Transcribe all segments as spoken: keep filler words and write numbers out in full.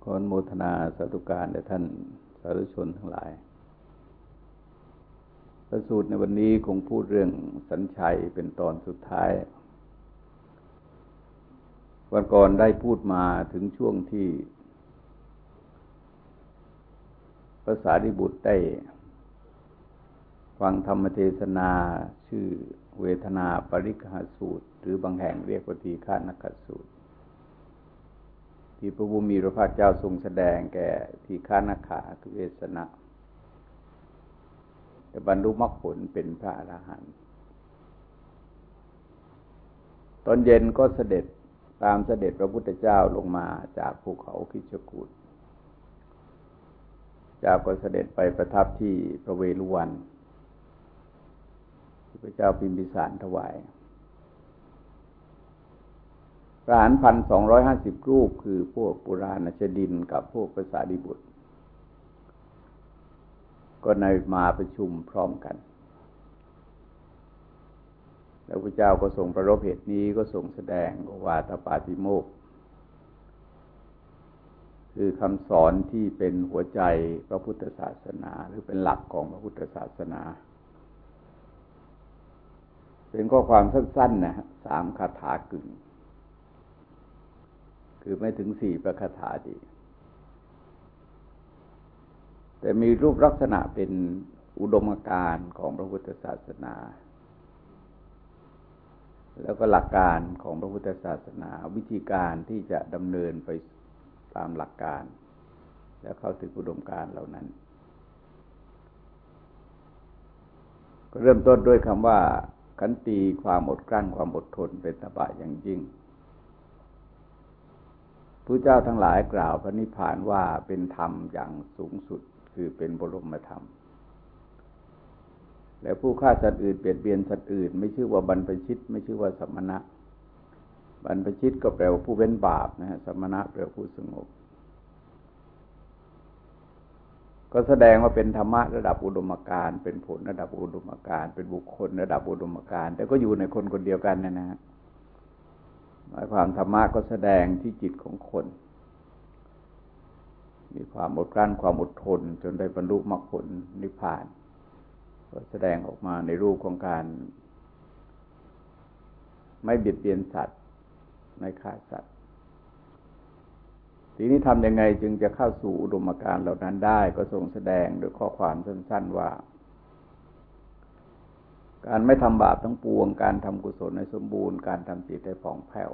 ขออนุโมทนาสาธุการแด่ท่านสาธุชนทั้งหลายพระสูตรในวันนี้คงพูดเรื่องสัญชัยเป็นตอนสุดท้ายวันก่อนได้พูดมาถึงช่วงที่พระสารีบุตรได้ฟังธรรมเทศนาชื่อเวทนาปริกหสูตรหรือบางแห่งเรียกว่าทีฆานคสูตรที่พระผู้มีพระภาคเจ้าทรงแสดงแก่ทีฆานคทุเวสนะแต่บรรลุมรรคผลเป็นพระอรหันต์ตอนเย็นก็เสด็จตามเสด็จพระพุทธเจ้าลงมาจากภูเขาคิชกูฏจากก็เสด็จไปประทับที่พระเวฬุวันที่พระเจ้าพิมพิสารถวายพระอรหันต์พันสองร้อยห้าสิบรูปคือพวกปุราณชดินกับพวกพระสารีบุตรก็ในมาประชุมพร้อมกันแล้วพระเจ้าก็ทรงประรบเหตุนี้ก็ทรงแสดงวาทปาติโมกข์คือคำสอนที่เป็นหัวใจพระพุทธศาสนาหรือเป็นหลักของพระพุทธศาสนาเป็นข้อความสั้นๆนะฮะสามคาถากึ่งคือไม่ถึงสี่พระคาถาดีแต่มีรูปลักษณะเป็นอุดมการณ์ของพระพุทธศาสนาแล้วก็หลักการของพระพุทธศาสนาวิธีการที่จะดำเนินไปตามหลักการแล้วเข้าถึงอุดมการณ์เหล่านั้นก็เริ่มต้นด้วยคำว่าขันติความอดกลั้นความอดทนเป็นตบะอย่างยิ่งพระเจ้าทั้งหลายกล่าวพระนิพพานว่าเป็นธรรมอย่างสูงสุดคือเป็นบรมธรรมและผู้ฆ่าสัตว์อื่นเบียดเบียนสัตว์อื่นไม่ชื่อว่าบรรพชิตไม่ชื่อว่าสมณะบรรพชิตก็แปลว่าผู้เว้นบาปนะฮะสมณะแปลว่าผู้สงบก็แสดงว่าเป็นธรรมะระดับอุดมการณ์เป็นผลระดับอุดมการณ์เป็นบุคคลระดับอุดมการณ์แต่ก็อยู่ในคนคนเดียวกันนะฮะหมายความธรรมะก็แสดงที่จิตของคนมีความอดกลั้นความอดทนจนได้บรรลุมรรคผลนิพพานก็แสดงออกมาในรูปของการไม่เบียดเบียนสัตว์ไม่ฆ่าสัตว์ทีนี้ทำยังไงจึงจะเข้าสู่อุดมการณ์เหล่านั้นได้ก็ทรงแสดงโดยข้อความสั้นๆว่าการไม่ทำบาปทั้งปวงการทำกุศลให้สมบูรณ์การทำจิตให้ผ่องแผ้ว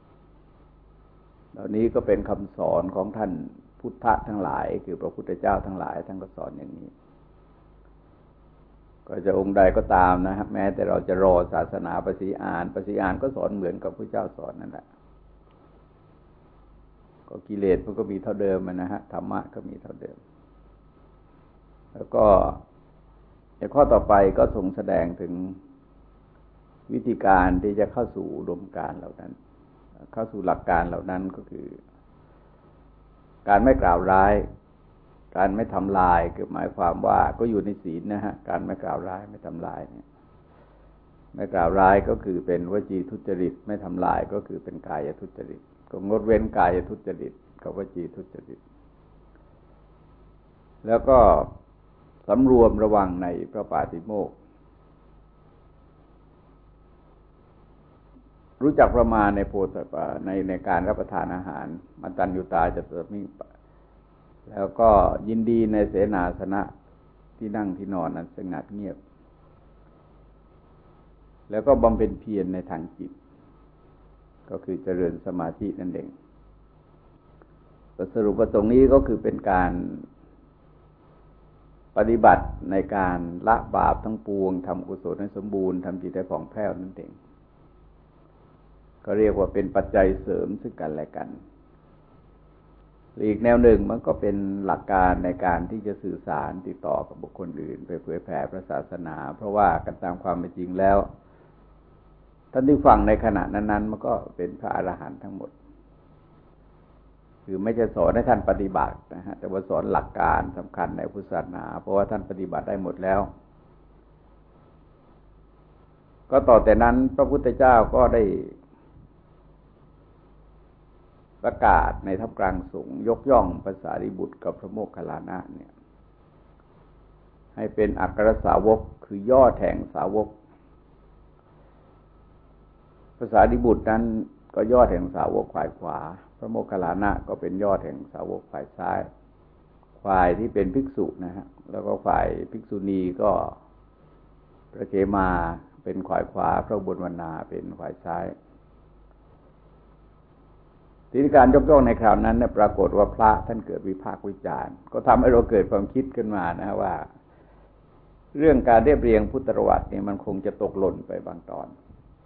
เหล่านี้ก็เป็นคำสอนของท่านพุทธะทั้งหลายคือพระพุทธเจ้าทั้งหลายท่านก็สอนอย่างนี้ก็จะองค์ใดก็ตามนะครับแม้แต่เราจะรอศาสนาปฏิอานปฏิอานก็สอนเหมือนกับพระเจ้าสอนนั่นแหละก็กิเลสมันก็มีเท่าเดิมนะฮะธรรมะก็มีเท่าเดิมแล้วก็ในข้อต่อไปก็ทรงแสดงถึงวิธีการที่จะเข้าสู่อุดมการณ์เหล่านั้นเข้าสู่หลักการเหล่านั้นก็คือการไม่กล่าวร้ายการไม่ทำลายคือหมายความว่าก็อยู่ในศีลนะฮะการไม่กล่าวร้ายไม่ทำลายเนี่ยไม่กล่าวร้ายก็คือเป็นวจีทุจริตไม่ทำลายก็คือเป็นกายทุจริตก็งดเว้นกายทุจริตกับวจีทุจริตแล้วก็สำรวมระวังในพระปาติโมกข์รู้จักประมาณในโพธิปาในในการรับประทานอาหารมัตตัญญูตาจะจะมีแล้วก็ยินดีในเสนาสนะที่นั่งที่นอนนั้นสงัดเงียบแล้วก็บำเพ็ญเพียรในทางจิตก็คือเจริญสมาธินั่นเองสรุปว่าตรงนี้ก็คือเป็นการปฏิบัติในการละบาปทั้งปวงทำกุศลให้สมบูรณ์ทำจิตให้ผ่องแผ้วนั่นเองก็เรียกว่าเป็นปัจจัยเสริมซึ่งกันและกันอีกแนวหนึ่งมันก็เป็นหลักการในการที่จะสื่อสารติดต่อกับบุคคลอื่นไปเผยแผ่พระศาสนาเพราะว่ากันตามความเป็นจริงแล้วท่านที่ฟังในขณะนั้นๆมันก็เป็นพระอรหันต์ทั้งหมดคือไม่ใช่สอนให้ท่านปฏิบัตินะฮะแต่ว่าสอนหลักการสำคัญในพุทธศาสนาเพราะว่าท่านปฏิบัติได้หมดแล้วก็ต่อแต่นั้นพระพุทธเจ้าก็ได้ประกาศในท่ามกลางสงฆ์ยกย่องพระสารีบุตรกับพระโมคคัลลานะเนี่ยให้เป็นอัครสาวกคือยอดแห่งสาวกพระสารีบุตรนั้นก็ยอดแห่งสาวกฝ่ายขวาพระโมคคัลลานะก็เป็นยอดแห่งสาวกฝ่ายซ้ายฝ่ายที่เป็นภิกษุนะฮะแล้วก็ฝ่ายภิกษุณีก็พระเขมาเป็นฝ่ายขวาพระอุบลวรรณาเป็นฝ่ายซ้ายทีนี้การยกย่องในคราวนั้นเนี่ยปรากฏว่าพระท่านเกิดวิพากษ์วิจารณ์ก็ทำให้เราเกิดความคิดขึ้นมานะว่าเรื่องการเรียบเรียงพุทธประวัติเนี่ยมันคงจะตกหล่นไปบางตอน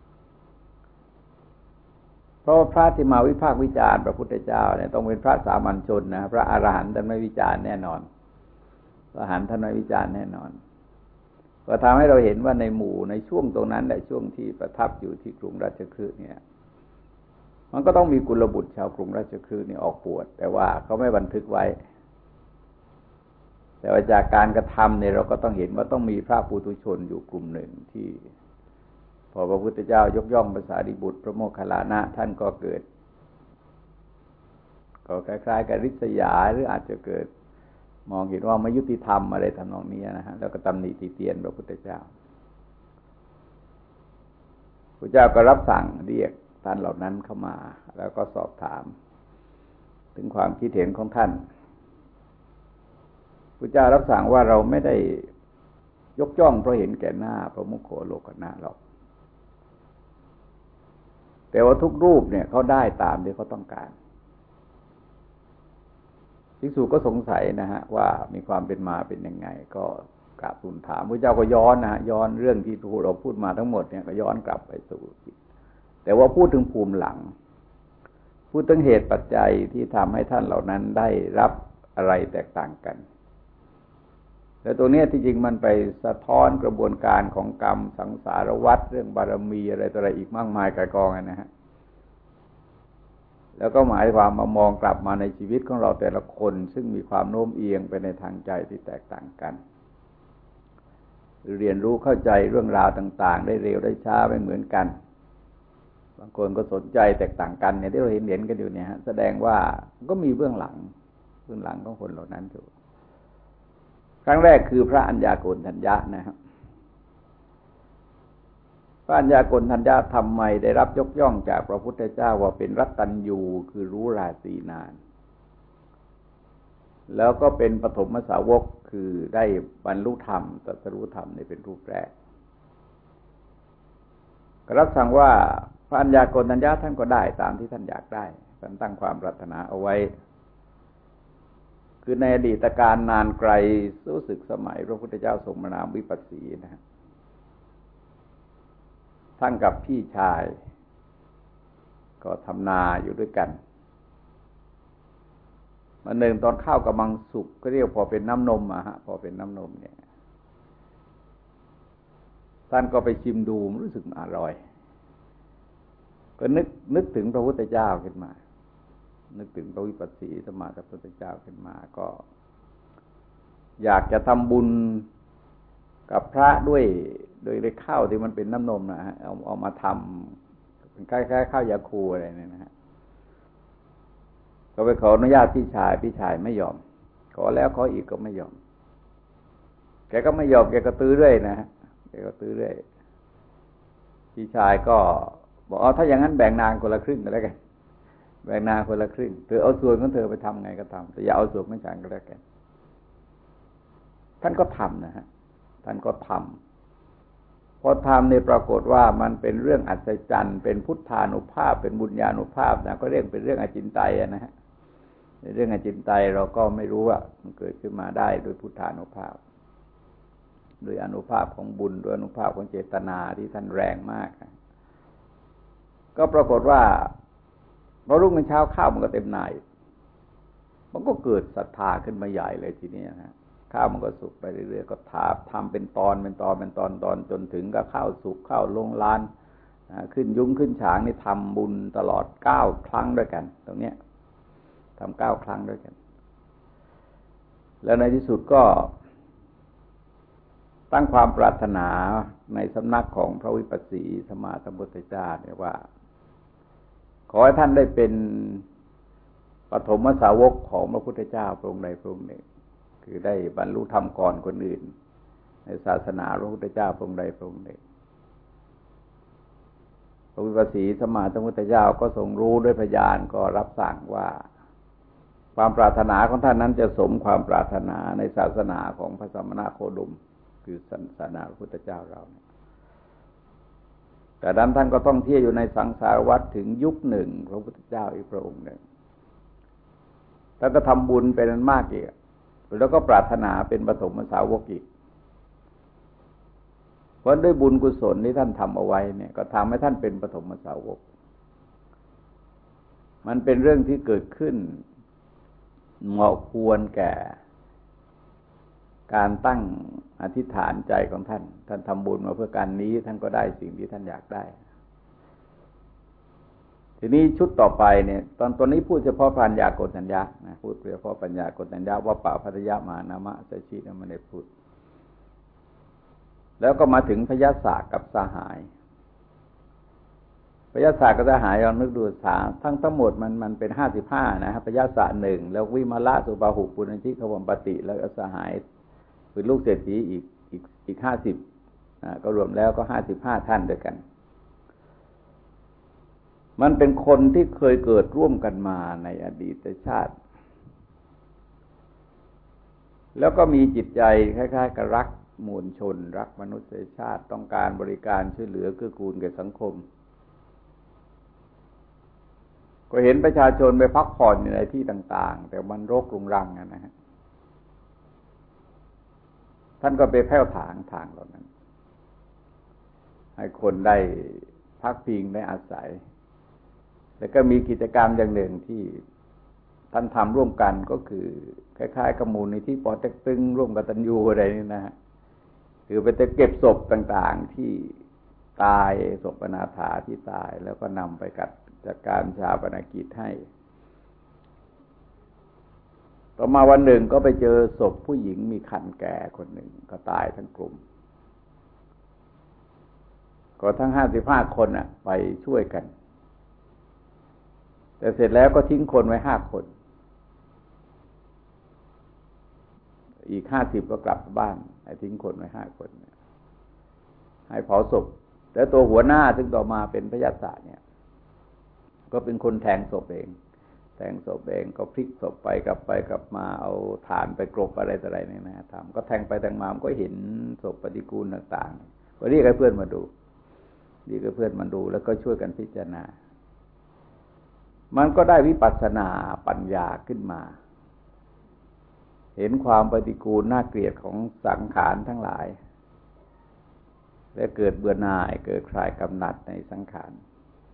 เพราะพระที่มาวิพากษ์วิจารณ์พระพุทธเจ้าเนี่ยต้องเป็นพระสามัญชนนะพระอรหันต์ท่านไม่วิจารณ์แน่นอนพระอรหันต์ท่านไม่วิจารณ์แน่นอนก็ทำให้เราเห็นว่าในหมู่ในช่วงตรงนั้นในช่วงที่ประทับอยู่ที่กรุงราชคฤห์เนี่ยมันก็ต้องมีกุลบุตรชาวกรุงราชคฤห์นี่ออกบวชแต่ว่าเขาไม่บันทึกไว้แต่ว่าจากการกระทำเนี่ยเราก็ต้องเห็นว่าต้องมีพระปุถุชนอยู่กลุ่มหนึ่งที่พอพระพุทธเจ้ายกย่องพระสารีบุตรพระโมคคัลลานะท่านก็เกิดก็คล้ายๆกับริษยาหรืออาจจะเกิดมองเห็นว่าไม่ยุติธรรมอะไรทำนองนี้นะฮะแล้วก็ตำหนิติเตียนพระพุทธเจ้าพระเจ้าก็รับสั่งเรียกท่านเหล่านั้นเข้ามาแล้วก็สอบถามถึงความคิดเห็นของท่านพระเจ้ารับสั่งว่าเราไม่ได้ยกย่องเพราะเห็นแก่หน้าพระมุขโขโลกนาหรอกแต่ว่าทุกรูปเนี่ยเขาได้ตามที่เขาต้องการภิกษุก็สงสัยนะฮะว่ามีความเป็นมาเป็นยังไงก็กราบทูลถามพระเจ้าก็ย้อนนะฮะย้อนเรื่องที่เราพูดมาทั้งหมดเนี่ยก็ย้อนกลับไปสู่แต่ว่าพูดถึงภูมิหลังพูดถึงเหตุปัจจัยที่ทำให้ท่านเหล่านั้นได้รับอะไรแตกต่างกันแล้วตัวนี้ที่จริงมันไปสะท้อนกระบวนการของกรรมสังสารวัฏเรื่องบารมีอะไรต่ออะไรอีกมากมายกายกองนะฮะแล้วก็หมายความมามองกลับมาในชีวิตของเราแต่ละคนซึ่งมีความโน้มเอียงไปในทางใจที่แตกต่างกันเรียนรู้เข้าใจเรื่องราวต่างๆได้เร็วได้ช้าไม่เหมือนกันบางคนก็สนใจแตกต่างกันเนี่ยที่เราเห็นเห็นกันอยู่เนี่ยฮะแสดงว่าก็มีเบื้องหลังเบื้องหลังของคนเหล่านั้นอยู่ครั้งแรกคือพระอัญญาโกณทัญญะนะครับพระอัญญาโกณทัญญะทำไมได้รับยกย่องจากพระพุทธเจ้าว่าเป็นรัตตัญญูคือรู้ราตรีนานแล้วก็เป็นปฐมสาวกคือได้บรรลุธรรมตรัสรู้ธรรมนี่เป็นรูปแรกก็รับสั่งว่าพระอัญญาโกณทัญญะท่านก็ได้ตามที่ท่านอยากได้ท่านตั้งความปรารถนาเอาไว้คือในอดีตการนานไกลรู้สึกสมัยพระพุทธเจ้าทรงพระนามวิปัสสีนะฮะท่านกับพี่ชายก็ทำนาอยู่ด้วยกันวันหนึ่งตอนข้าวกำลังสุกก็เรียกพอเป็นน้ำนมอะฮะพอเป็นน้ำนมเนี่ยท่านก็ไปชิมดูรู้สึกอร่อยก็นึกนึกถึงพระพุทธเจ้าขึ้นมานึกถึงพระวิปัสสีสมมาสัมพุทธเจ้าขึ้นมาก็อยากจะทำบุญกับพระด้วยโดยได้ข้าวที่มันเป็นน้ำนมนะฮะเอาเอามาทำเป็นคล้ายๆข้าวยาคูอะไรเนี่ยนะฮะก็ไปขออนุญาตพี่ชายพี่ชายไม่ยอมขอแล้วขออีกก็ไม่ยอมแกก็ไม่ยอมแกก็ตื้อเรื่อยนะฮะแกก็ตื้อเรื่อยพี่ชายก็บอกเอาถ้าอย่างนั้นแบ่งนางคนละครึ่งก็แล้วกันแบ่งนาคนละครึ่งเธอเอาส่วนของเธอไปทำไงก็ทำแต่อย่าเอาส่วนของฉันก็แล้วกันท่านก็ทำนะฮะท่านก็ทำพอทำในปรากฏว่ามันเป็นเรื่องอัศจรรย์เป็นพุทธานุภาพเป็นบุญญานุภาพนะก็เรียกเป็นเรื่องอจินไตยนะฮะในเรื่องอจินไตยเราก็ไม่รู้ว่ามันเกิดขึ้นมาได้โดยพุทธานุภาพโดยอนุภาพของบุญโดยอนุภาพของเจตนาที่ท่านแรงมากก็ปรากฏว่าพอรุ่งเช้าข้าวมันก็เต็มนามันก็เกิดศรัทธาขึ้นมาใหญ่เลยทีนี้นะข้าวมันก็สุกไปเรื่อยๆก็ทาบทำเป็นตอนเป็นตอนเป็นตอนตอนจนถึงกับข้าวสุกข้าวลงลานขึ้นยุ้งขึ้นฉางนี่ทำบุญตลอดเก้าครั้งด้วยกันตรงเนี้ยทำเก้าครั้งด้วยกันแล้วในที่สุดก็ตั้งความปรารถนาในสำนักของพระวิปัสสีสมมาสัมพุทธเจ้าเนี่ยว่าขอให้ท่านได้เป็นปฐมสาวกของพระพุทธเจ้าพระองค์ใดพระองค์หนึ่งคือได้บรรลุธรรมก่อนคนอื่นในศาสนาพระพุทธเจ้าพระองค์ใดพระองค์หนึ่งพระวิปัสสีสมมาสัมพุทธเจ้าก็ทรงรู้ด้วยพยานก็รับสั่งว่าความปรารถนาของท่านนั้นจะสมความปรารถนาในศาสนาของพระสัมมาสัมพุทธเจ้าคือศาสนาพระพุทธเจ้าเราแต่ดันท่านก็ท่องเที่ยวอยู่ในสังสารวัฏถึงยุคหนึ่งพระพุทธเจ้าอีกพระองค์หนึ่งท่านก็ทำบุญเป็นอันมากอีกแล้วก็ปรารถนาเป็นปฐมสาวกอีกเพราะด้วยบุญกุศลที่ท่านทำเอาไว้เนี่ยก็ทำให้ท่านเป็นปฐมสาวกมันเป็นเรื่องที่เกิดขึ้นเหมาะควรแก่การตั้งอธิษฐานใจของท่านท่านทำบุญมาเพื่อการนี้ท่านก็ได้สิ่งที่ท่านอยากได้ทีนี้ชุดต่อไปเนี่ยตอนตอนนี้พูดเฉพาะปัญญาโกณฑัญญะนะพูดเฉพาะปัญญาโกณฑัญญะว่าป่าพัทยามานามะสัชชีนั้นไม่ได้พูดแล้วก็มาถึงพยัสสะกับสหายพยัสสะกับสหายลองนึกดูสาทั้งทั้งหมดมันมันเป็นห้าสิบห้านะครับพยัสสะหนึ่งแล้ววิมละสุปาหุปุณณชิขวมปติแล้วก็สหายเป็นลูกเศรษฐีอีกอีกอีกห้าสิบอ่าก็รวมแล้วก็ห้าสิบห้าท่านด้วยกันมันเป็นคนที่เคยเกิดร่วมกันมาในอดีตชาติแล้วก็มีจิตใจคล้ายๆกับรักมวลชนรักมนุษยชาติต้องการบริการช่วยเหลือเกื้อกูลแก่สังคมก็เห็นประชาชนไปพักผ่อนอยู่ในที่ต่างๆแต่มันรกรุงรังนะฮะท่านก็ไปแผ่วถางทางเหล่านั้นให้คนได้พักพิงได้อาศัยแล้วก็มีกิจกรรมอย่างหนึ่งที่ท่านทำร่วมกันก็คือคล้ายๆกับมูลนิธิปอเต็กตึงร่วมกับตัญญูอะไรนี่นะฮะคือไปเก็บศพต่างๆที่ตายศพอนาถาที่ตายแล้วก็นำไปกัดจัดการชาปนกิจให้ต่อมาวันหนึ่งก็ไปเจอศพผู้หญิงมีครรภ์แก่คนหนึ่งก็ตายทั้งกลุ่มก็ทั้งห้าสิบห้าคนน่ะไปช่วยกันแต่เสร็จแล้วก็ทิ้งคนไว้ห้าคนอีกห้าสิบก็กลับบ้านให้ทิ้งคนไว้ห้าคนให้เผาศพแล้วตัวหัวหน้าซึ่งต่อมาเป็นพยัสสะเนี่ยก็เป็นคนแทงศพเองแทงศพเองก็พลิกศพไปกลับไปกลับมาเอาฐานไปกรบอะไรต่ออะไรเนี่ยนะทำก็แทงไปแทงมามันก็เห็นศพปฏิกูลต่างๆก็เรียกให้เพื่อนมาดูเรียกให้เพื่อนมาดูแล้วก็ช่วยกันพิจารณามันก็ได้วิปัสสนาปัญญาขึ้นมาเห็นความปฏิกูลน่าเกลียดของสังขารทั้งหลายและเกิดเบื่อหน่ายเกิดคลายกำหนัดในสังขาร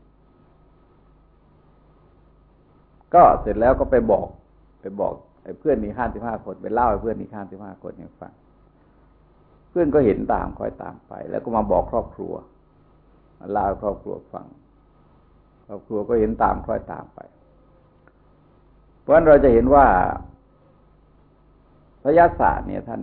ก็เสร็จแล้วก็ไปบอกไปบอกไอ้เพื่อนนี่ห้าสิบห้าคนไปเล่าให้เพื่อนนี่ห้าสิบห้าคนให้ฟังเพื่อนก็เห็นตามคอยตามไปแล้วก็มาบอกครอบครัวมาเล่าให้ครอบครัวฟังครอบครัวก็เห็นตามคอยตามไปเพราะฉะนั้นเราจะเห็นว่าพยัสสะเนี่ยท่าน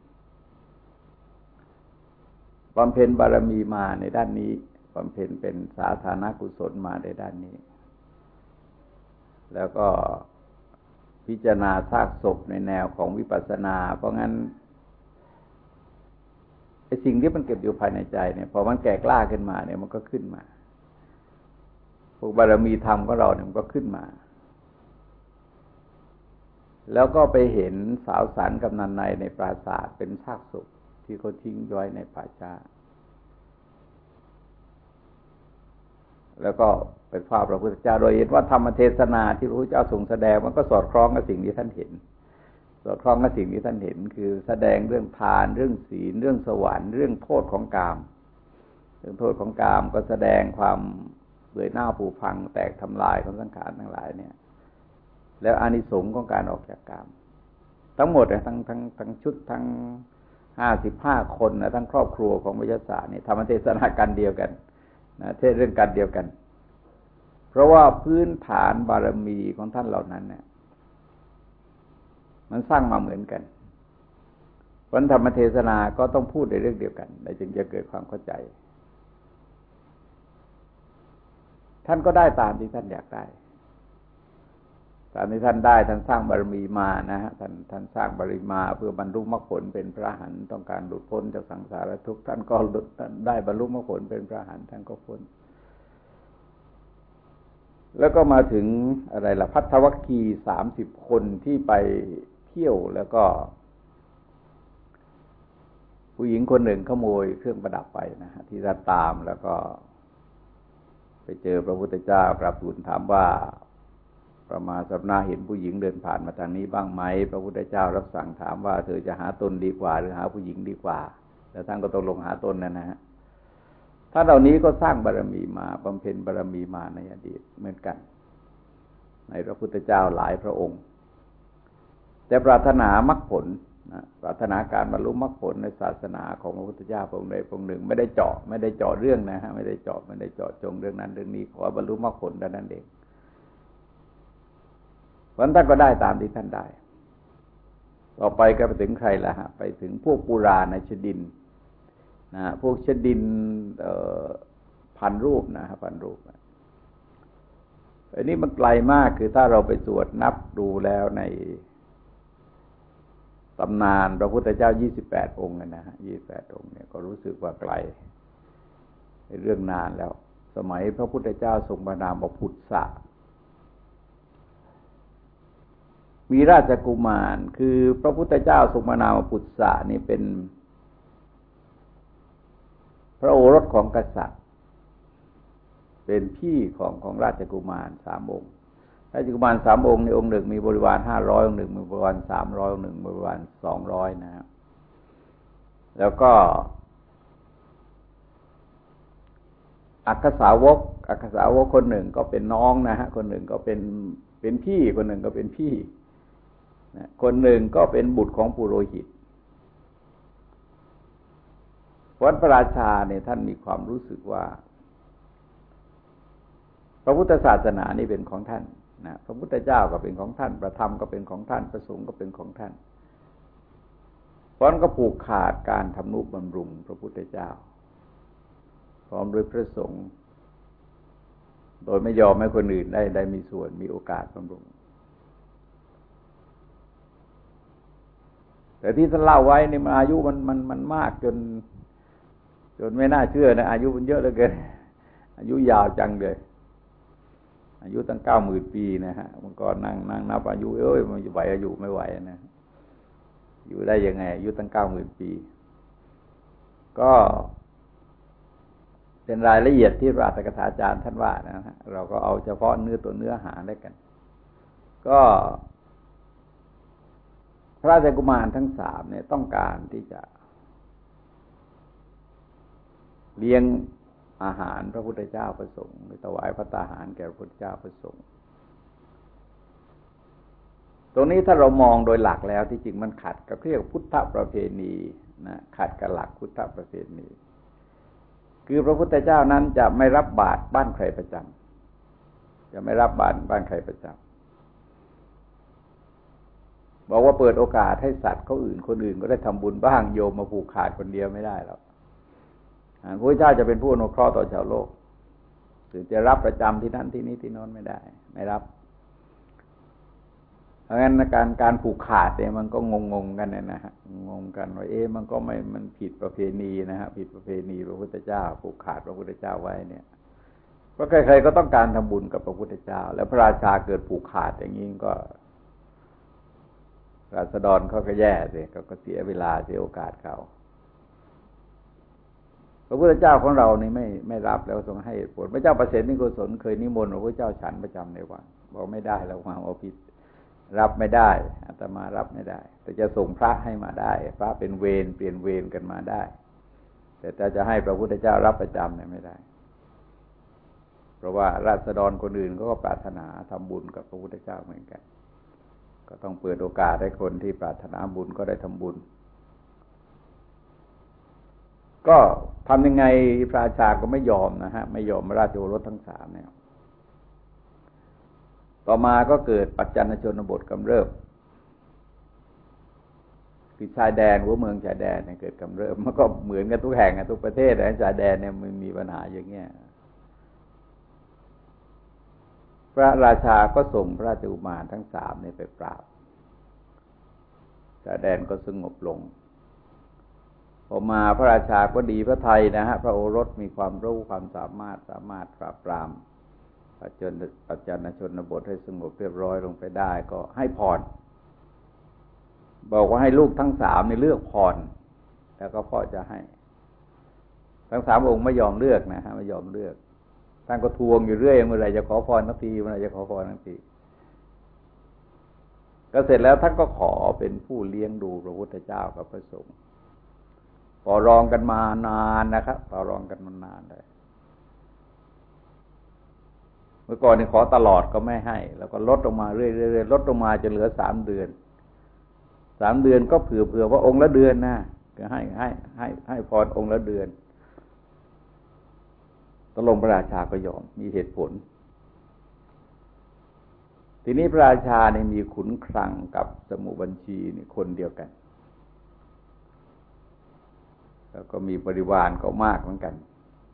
บำเพ็ญบารมีมาในด้านนี้บำเพ็ญเป็นสาธารณกุศลมาในด้านนี้แล้วก็พิจารณาซากศพในแนวของวิปัสสนาเพราะงั้นไอ้สิ่งที่มันเก็บอยู่ภายในใจเนี่ยพอมันแก่กล้าขึ้นมาเนี่ยมันก็ขึ้นมาพวกบารมีธรรมของเราเนี่ยมันก็ขึ้นมาแล้วก็ไปเห็นสาวสารกำนันในในปราสาทเป็นซากศพที่เขาทิ้งไว้ในป่าช้าแล้วก็ไปเฝ้าพระพุทธเจ้าโดยเห็นว่าธรรมเทศนาที่พระพุทธเจ้าทรงแสดงมันก็สอดคล้องกับสิ่งที่ท่านเห็นสอดคล้องกับสิ่งที่ท่านเห็นคือแสดงเรื่องทานเรื่องศีลเรื่องสวรรค์เรื่องโทษของกามเรื่องโทษของกามก็แสดงความเบื่อหน้าผุพังแตกทำลายของสังขารทั้งหลายเนี่ยแล้วอานิสงส์ของการออกจากกามทั้งหมดเนี่ยทั้งทั้งทั้งชุดทั้งห้าสิบห้าคนนะทั้งครอบครัวของพยัสสะนี่ธรรมเทศนากันเดียวกันนะเทศเรื่องกันเดียวกันเพราะว่าพื้นฐานบารมีของท่านเหล่านั้นเนี่ยมันสร้างมาเหมือนกันเพราะธรรมเทศนาก็ต้องพูดในเรื่องเดียวกันจึงจะเกิดความเข้าใจท่านก็ได้ตามที่ท่านอยากได้ตอนที่ท่านได้ท่านสร้างบารมีมานะฮะท่านท่านสร้างบารมีมาเพื่อบรรลุมรรคผลเป็นพระอรหันต์ต้องการหลุดพ้นจากสังสารทุกข์ท่านก็หลุดได้บรรลุมรรคผลเป็นพระอรหันต์ท่านก็พ้นแล้วก็มาถึงอะไรล่ะภัททวัคคีย์สามสิบคนที่ไปเที่ยวแล้วก็ผู้หญิงคนหนึ่งขโมยเครื่องประดับไปนะฮะที่ท่านตามแล้วก็ไปเจอพระพุทธเจ้ากราบทูลถามว่าประมาสัปนาเห็นผู้หญิงเดินผ่านมาทางนี้บ้างไหมพระพุทธเจ้ารับสั่งถามว่าเธอจะหาตนดีกว่าหรือหาผู้หญิงดีกว่าแล้วท่านก็ตกลงหาตนนั่นนะฮะท่านเหล่านี้ก็สร้างบารมีมาบำเพ็ญบารมีมาในอดีตเหมือนกันในพระพุทธเจ้าหลายพระองค์แต่ปรารถนามรรคผลนะปรารถนาการบรรลุมรรคผลในศาสนาของพระพุทธเจ้าพระองค์ใดพระองค์หนึ่งไม่ได้เจาะไม่ได้เจาะเรื่องนะฮะไม่ได้เจาะไม่ได้เจาะจงเรื่องนั้นเรื่องนี้ขอบรรลุมรรคผลเท่านั้นเองวันท่านก็ได้ตามที่ท่านได้ต่อไปก็ไปถึงใครล่ะฮะไปถึงพวกปุราณชดินนะพวกชดินพันรูปนะฮะพันรูปอันนี้มันไกลมากคือถ้าเราไปตรวจนับดูแล้วในตำนานพระพุทธเจ้ายี่สิบแปดองค์นะฮะยี่สิบแปดองค์เนี่ยก็รู้สึกว่าไกลเป็นเรื่องนานแล้วสมัยพระพุทธเจ้าทรงพระนามว่าพุทธะมีราชกุมารคือพระพุทธเจ้าทรงพระนามว่าพุทธะนี่เป็นพระโอรสของกษัตริย์เป็นพี่ของของราชกุมารสามองค์ราชกุมารสามองค์ในองค์หนึ่งมีบริวารห้าร้อยองค์หนึ่งมีบริวารสามร้อยองค์หนึ่งบริวารสองร้อยนะครับแล้วก็อักษาวกอักษาวกคนหนึ่งก็เป็นน้องนะฮะคนหนึ่งก็เป็นเป็นพี่คนหนึ่งก็เป็นพี่นะคนหนึ่งก็เป็นบุตรของปุโรหิตวัดพระราชาเนี่ยท่านมีความรู้สึกว่าพระพุทธศาสนานี่เป็นของท่านนะพระพุทธเจ้าก็เป็นของท่านพระธรรมก็เป็นของท่านพระสงฆ์ก็เป็นของท่านเพราะนั้นก็ผูกขาดการทำนุบำรุงพระพุทธเจ้าพร้อมด้วยพระสงฆ์โดยไม่ยอมให้คนอื่นได้ได้มีส่วนมีโอกาสบำรุงแต่ที่ท่านเล่าไว้นี่มันอายุมันมันมันมากจนจนไม่น่าเชื่อนะอายุมันเยอะเหลือเกินอายุยาวจังเลยอายุตั้งเก้าหมื่นปีนะฮะมันก็นั่งนั่งนับอายุเอ้ยมันจะไหวอายุไม่ไหวนะอยู่ได้ยังไงอายุตั้งเก้าหมื่นปีก็เป็นรายละเอียดที่พระอัตถกถาจารย์ท่านว่านะฮะเราก็เอาเฉพาะเนื้อตัวเนื้อหาได้กันก็พระราชกุมารทั้งสามเนี่ยต้องการที่จะเลี้ยงอาหารพระพุทธเจ้าพระสงฆ์ถวายพระตาหารแก่พระพุทธเจ้าพระสงฆ์ตรงนี้ถ้าเรามองโดยหลักแล้วที่จริงมันขัดกับเรียกพุทธประเพณีนะขัดกับหลักพุทธประเพณีคือพระพุทธเจ้านั้นจะไม่รับบาตรบ้านใครประจำจะไม่รับบาตรบ้านใครประจำบอกว่าเปิดโอกาสให้สัตว์เขาอื่นคนอื่นก็ได้ทำบุญบ้างโยมมาผูกขาดคนเดียวไม่ได้หรอกพระพุทธเจ้าจะเป็นผู้อนุเคราะห์ต่อชาวโลกถึงจะรับประจำที่นั่นที่นี้ที่โน้นไม่ได้ไม่รับเพราะงั้นการการผูกขาดเนี่ยมันก็งงๆกันเนี่ยนะฮะงงกันว่าเอ๊ะมันก็ไม่มันผิดประเพณีนะฮะผิดประเพณีพระพุทธเจ้าผูกขาดพระพุทธเจ้าไว้เนี่ยเพราะใครๆก็ต้องการทำบุญกับพระพุทธเจ้าแล้วพระราชาเกิดผูกขาดอย่างนี้ก็ราษฎรเขาก็แย่สิเขาก็เสียเวลาเสียโอกาสเขาพระพุทธเจ้าของเรานี่ไม่ไม่รับแล้วทรงให้ผลพระเจ้าประเสริฐนิโกศลเคยนิมนต์พระพุทธเจ้าฉันประจำในวังบอกไม่ได้แล้วความเอาผิดรับไม่ได้อาตมารับไม่ได้แต่จะส่งพระให้มาได้พระเป็นเวรเปลี่ยนเวรกันมาได้แต่ถ้าจะให้พระพุทธเจ้ารับประจำเนี่ยไม่ได้เพราะว่าราษฎรคนอื่นก็ปรารถนาทำบุญกับพระพุทธเจ้าเหมือนกันก็ต้องเปิดโอกาสให้คนที่ปรารถนาบุญก็ได้ทำบุญก็ทำยังไงพระราชาก็ไม่ยอมนะฮะไม่ยอมราชโอรสทั้งสามเนี่ยต่อมาก็เกิดปัจจันชนบทกำเริบคือชายแดนหัวเมืองชายแดนเนี่ยเกิดกำเริบมันก็เหมือนกันทุกแห่งทุกประเทศนะชายแดนเนี่ยมันมีปัญหาอย่างเงี้ยพระราชาก็ส่งพระราชกุมารทั้งสามเนี่ยไปปราบแต่แดนก็สงบลงพอมาพระราชาก็ดีพระทัยนะฮะพระโอรสมีความรู้ความสามารถสามารถปราบปรามจนปัจจานชนบทให้สงบเรียบร้อยลงไปได้ก็ให้พรบอกว่าให้ลูกทั้งสามนี่เลือกพรแล้วก็พ่อจะให้ทั้งสามองค์ไม่ยอมเลือกนะฮะไม่ยอมเลือกท่านก็ทวงอยู่เรื่อยเมื่อไหร่จะขอพรทันทีเมื่อไหร่จะขอพรทันทีก็เสร็จแล้วท่านก็ขอเป็นผู้เลี้ยงดูพระพุทธเจ้ากับพระสงฆ์ต่อรองกันมานานนะครับต่อรองกันมานานเลยเมื่อก่อนนี่ขอตลอดก็ไม่ให้แล้วก็ลดลงมาเรื่อยๆลดลงมาจนเหลือสามเดือนสามเดือนก็เผื่อเผื่อว่าองค์ละเดือนนะก็ให้ให้ให้ให้พรองค์ละเดือนตกลงพระราชาก็ยอมมีเหตุผลทีนี้พระราชาเนี่ยมีขุนคลังกับสมุบัญชีนี่คนเดียวกันแล้วก็มีบริวารก็มากเหมือนกัน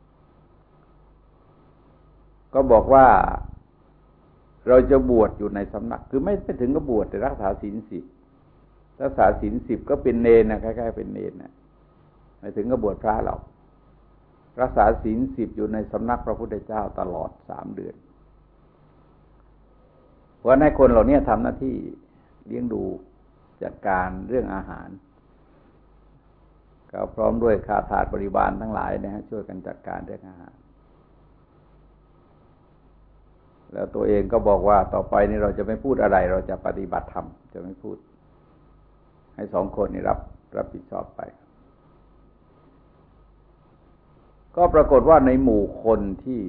ก็บอกว่าเราจะบวชอยู่ในสำนักคือไม่ไปถึงก็บวชแต่รักษาศีลสิบรักษาศีลสิบก็เป็นเณรนะคล้ายๆเป็นเณรนะไม่ถึงก็บวชพระหรอกรักษาศีลสิบอยู่ในสำนักพระพุทธเจ้าตลอดสามเดือนเพราะในคนเหล่านี้ทำหน้าที่เลี้ยงดูจัดการเรื่องอาหารก็พร้อมด้วยข้าทาสบริวารทั้งหลายนะฮะช่วยกันจัดการเรื่องอาหารแล้วตัวเองก็บอกว่าต่อไปนี้เราจะไม่พูดอะไรเราจะปฏิบัติธรรมจะไม่พูดให้สองคนนี้รับรับผิดชอบไปก็ปรากฏว่าในหมู่คนที่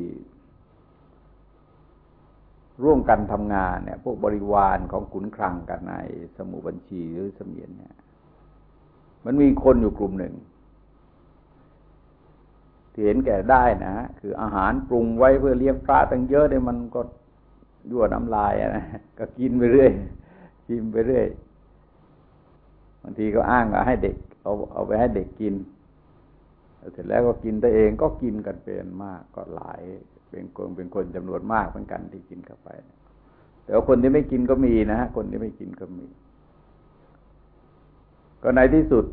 ร่วมกันทำงานเนี่ยพวกบริวารของขุนคลังกับนายสมุบัญชีหรือเสมียนเนี่ยมันมีคนอยู่กลุ่มหนึ่งที่เห็นแก่ได้นะคืออาหารปรุงไว้เพื่อเลี้ยงพระตั้งเยอะเนี่ยมันก็ยั่วน้ำลายนะก็กินไปเรื่อยกินไปเรื่อยบางทีก็อ้างว่าให้เด็กเอาเอาไปให้เด็กกินเสร็จแล้วก็กินตัวเองก็กินกันเป็นมากก็หลายเป็นคนเป็นคนจำนวนมากเหมือนกันที่กินเข้าไปแต่ว่าคนที่ไม่กินก็มีนะฮะคนที่ไม่กินก็มีก็ในที่สุด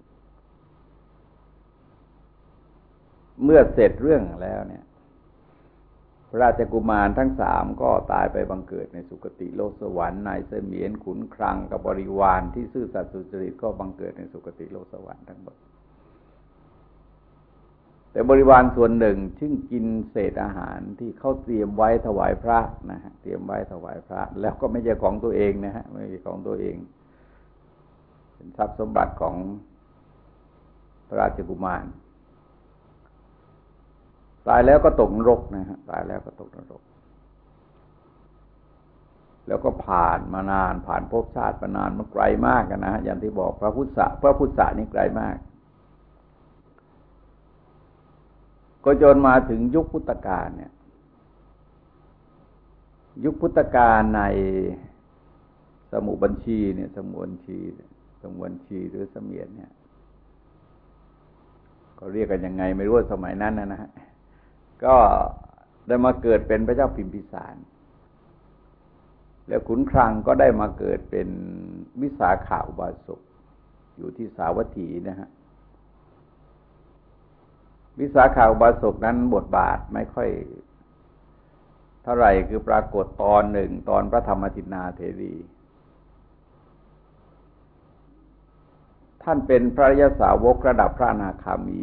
เมื่อเสร็จเรื่องแล้วเนี่ยพระราชกุมารทั้งสามก็ตายไปบังเกิดในสุคติโลกสวรรค์นายเสมียนขุนคลังกับบริวารที่ซื่อสัตย์สุจริตก็บังเกิดในสุคติโลกสวรรค์ทั้งหมดแต่บริวารส่วนหนึ่งซึ่งกินเศษอาหารที่เขาเตรียมไว้ถวายพระนะฮะเตรียมไว้ถวายพระแล้วก็ไม่ใช่ของตัวเองนะฮะไม่ใช่ของตัวเองเป็นทรัพย์สมบัติของพระราชกุมารตายแล้วก็ตกนรกนะฮะตายแล้วก็ตกนรกแล้วก็ผ่านมานานผ่านภพชาติมานานมันไกลมากนะฮะอย่างที่บอกพระพุทธะพระพุทธะนี่ไกลมากก็จนมาถึงยุคพุทธกาลเนี่ยยุคพุทธกาลในสมุบัญชีเนี่ยสมุบัญชีสมุบัญชีหรือเสมียนเนี่ยก็เรียกกันยังไงไม่รู้สมัยนั้นนะฮะก็ได้มาเกิดเป็นพระเจ้าพิมพิสารแล้วขุนคลังก็ได้มาเกิดเป็นวิสาขาอุบาสกอยู่ที่สาวัตถีนะฮะวิสาขาอุบาสกนั้นบทบาทไม่ค่อยเท่าไหร่คือปรากฏตอนหนึ่งตอนพระธรรมทินนาเถรีท่านเป็นพระอริยสาวกระดับพระอนาคามี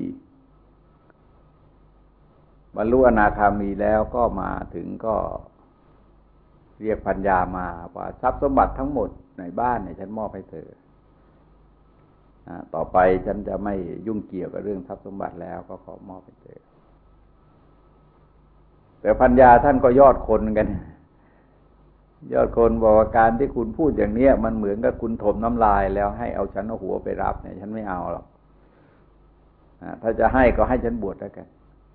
บรรลุอนาคามีแล้วก็มาถึงก็เรียกพัญญามาว่าทรัพย์สมบัติทั้งหมดในบ้านเนี่ยฉันมอบให้เธอต่อไปฉันจะไม่ยุ่งเกี่ยวกับเรื่องทรัพย์สมบัติแล้วก็ขอมอบให้เธอแต่พัญญาท่านก็ยอดคนกันยอดคนบอกว่าการที่คุณพูดอย่างนี้มันเหมือนกับคุณถมน้ำลายแล้วให้เอาฉันเอาหัวไปรับเนี่ยฉันไม่เอาหรอกถ้าจะให้ก็ให้ฉันบวชแล้วกัน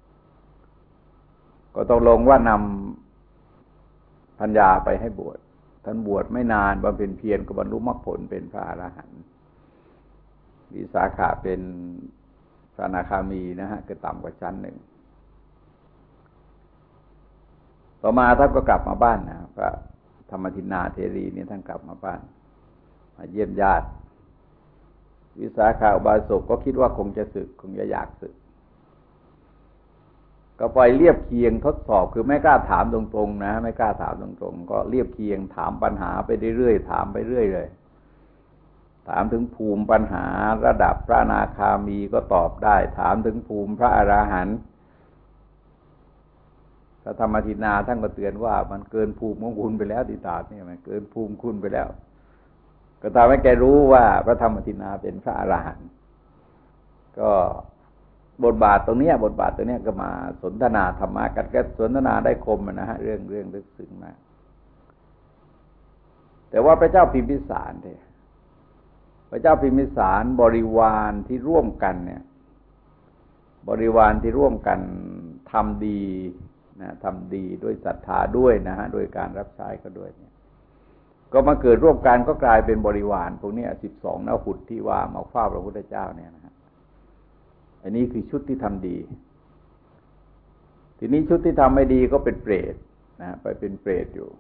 ก็ตกลงว่านำพัญญาไปให้บวชท่านบวชไม่นานบำเพ็ญเพียรก็บรรลุมรรคผลเป็นพระอรหันต์วิสาขาเป็นพระอนาคามีนะฮะคือต่ำกว่าชั้นหนึ่งต่อมาท่านก็กลับมาบ้านนะพระธรรมทินนาเทรีนี่ท่านกลับมาบ้านมาเยี่ยมญาติวิสาขาอุบาสกก็คิดว่าคงจะสึกคงจะอยากสึกก็ไปเรียบเคียงทดสอบคือไม่กล้าถามตรงๆนะไม่กล้าถามตรงๆก็เรียบเคียงถามปัญหาไปเรื่อยๆถามไปเรื่อยเลยถามถึงภูมิปัญหาระดับพระอนาคามีก็ตอบได้ถามถึงภูมิพระอรหันต์พระธรรมทินนาท่านก็เตือนว่ามันเกินภูมิของคุณไปแล้วติตาเนี่ยมันเกินภูมิคุณไปแล้วก็ทำให้แกรู้ว่าพระธรรมทินนาเป็นพระอรหันต์ก็บทบาทตรงนี้บทบาทตรงนี้ก็มาสนทนาธรรมะกันก็สนทนาได้คมนะฮะเรื่องเรื่องลึกซึ้งมากแต่ว่าพระเจ้าพิมพิสารเนี่ยพระเจ้าพิมพิสารบริวารที่ร่วมกันเนี่ยบริวารที่ร่วมกันทำดีนะทำดีด้วยศรัทธาด้วยนะฮะโดยการรับใช้ก็ด้วยเนี่ยก็มาเกิดร่วมกันก็กลายเป็นบริวารพวกนี้สิบสองนหุตที่ว่ามาเฝ้าพระพุทธเจ้าเนี่ยนะฮะอันนี้คือชุดที่ทำดีทีนี้ชุดที่ทำไม่ดีก็เป็นเปรตนะไปเป็นเปรตอยู่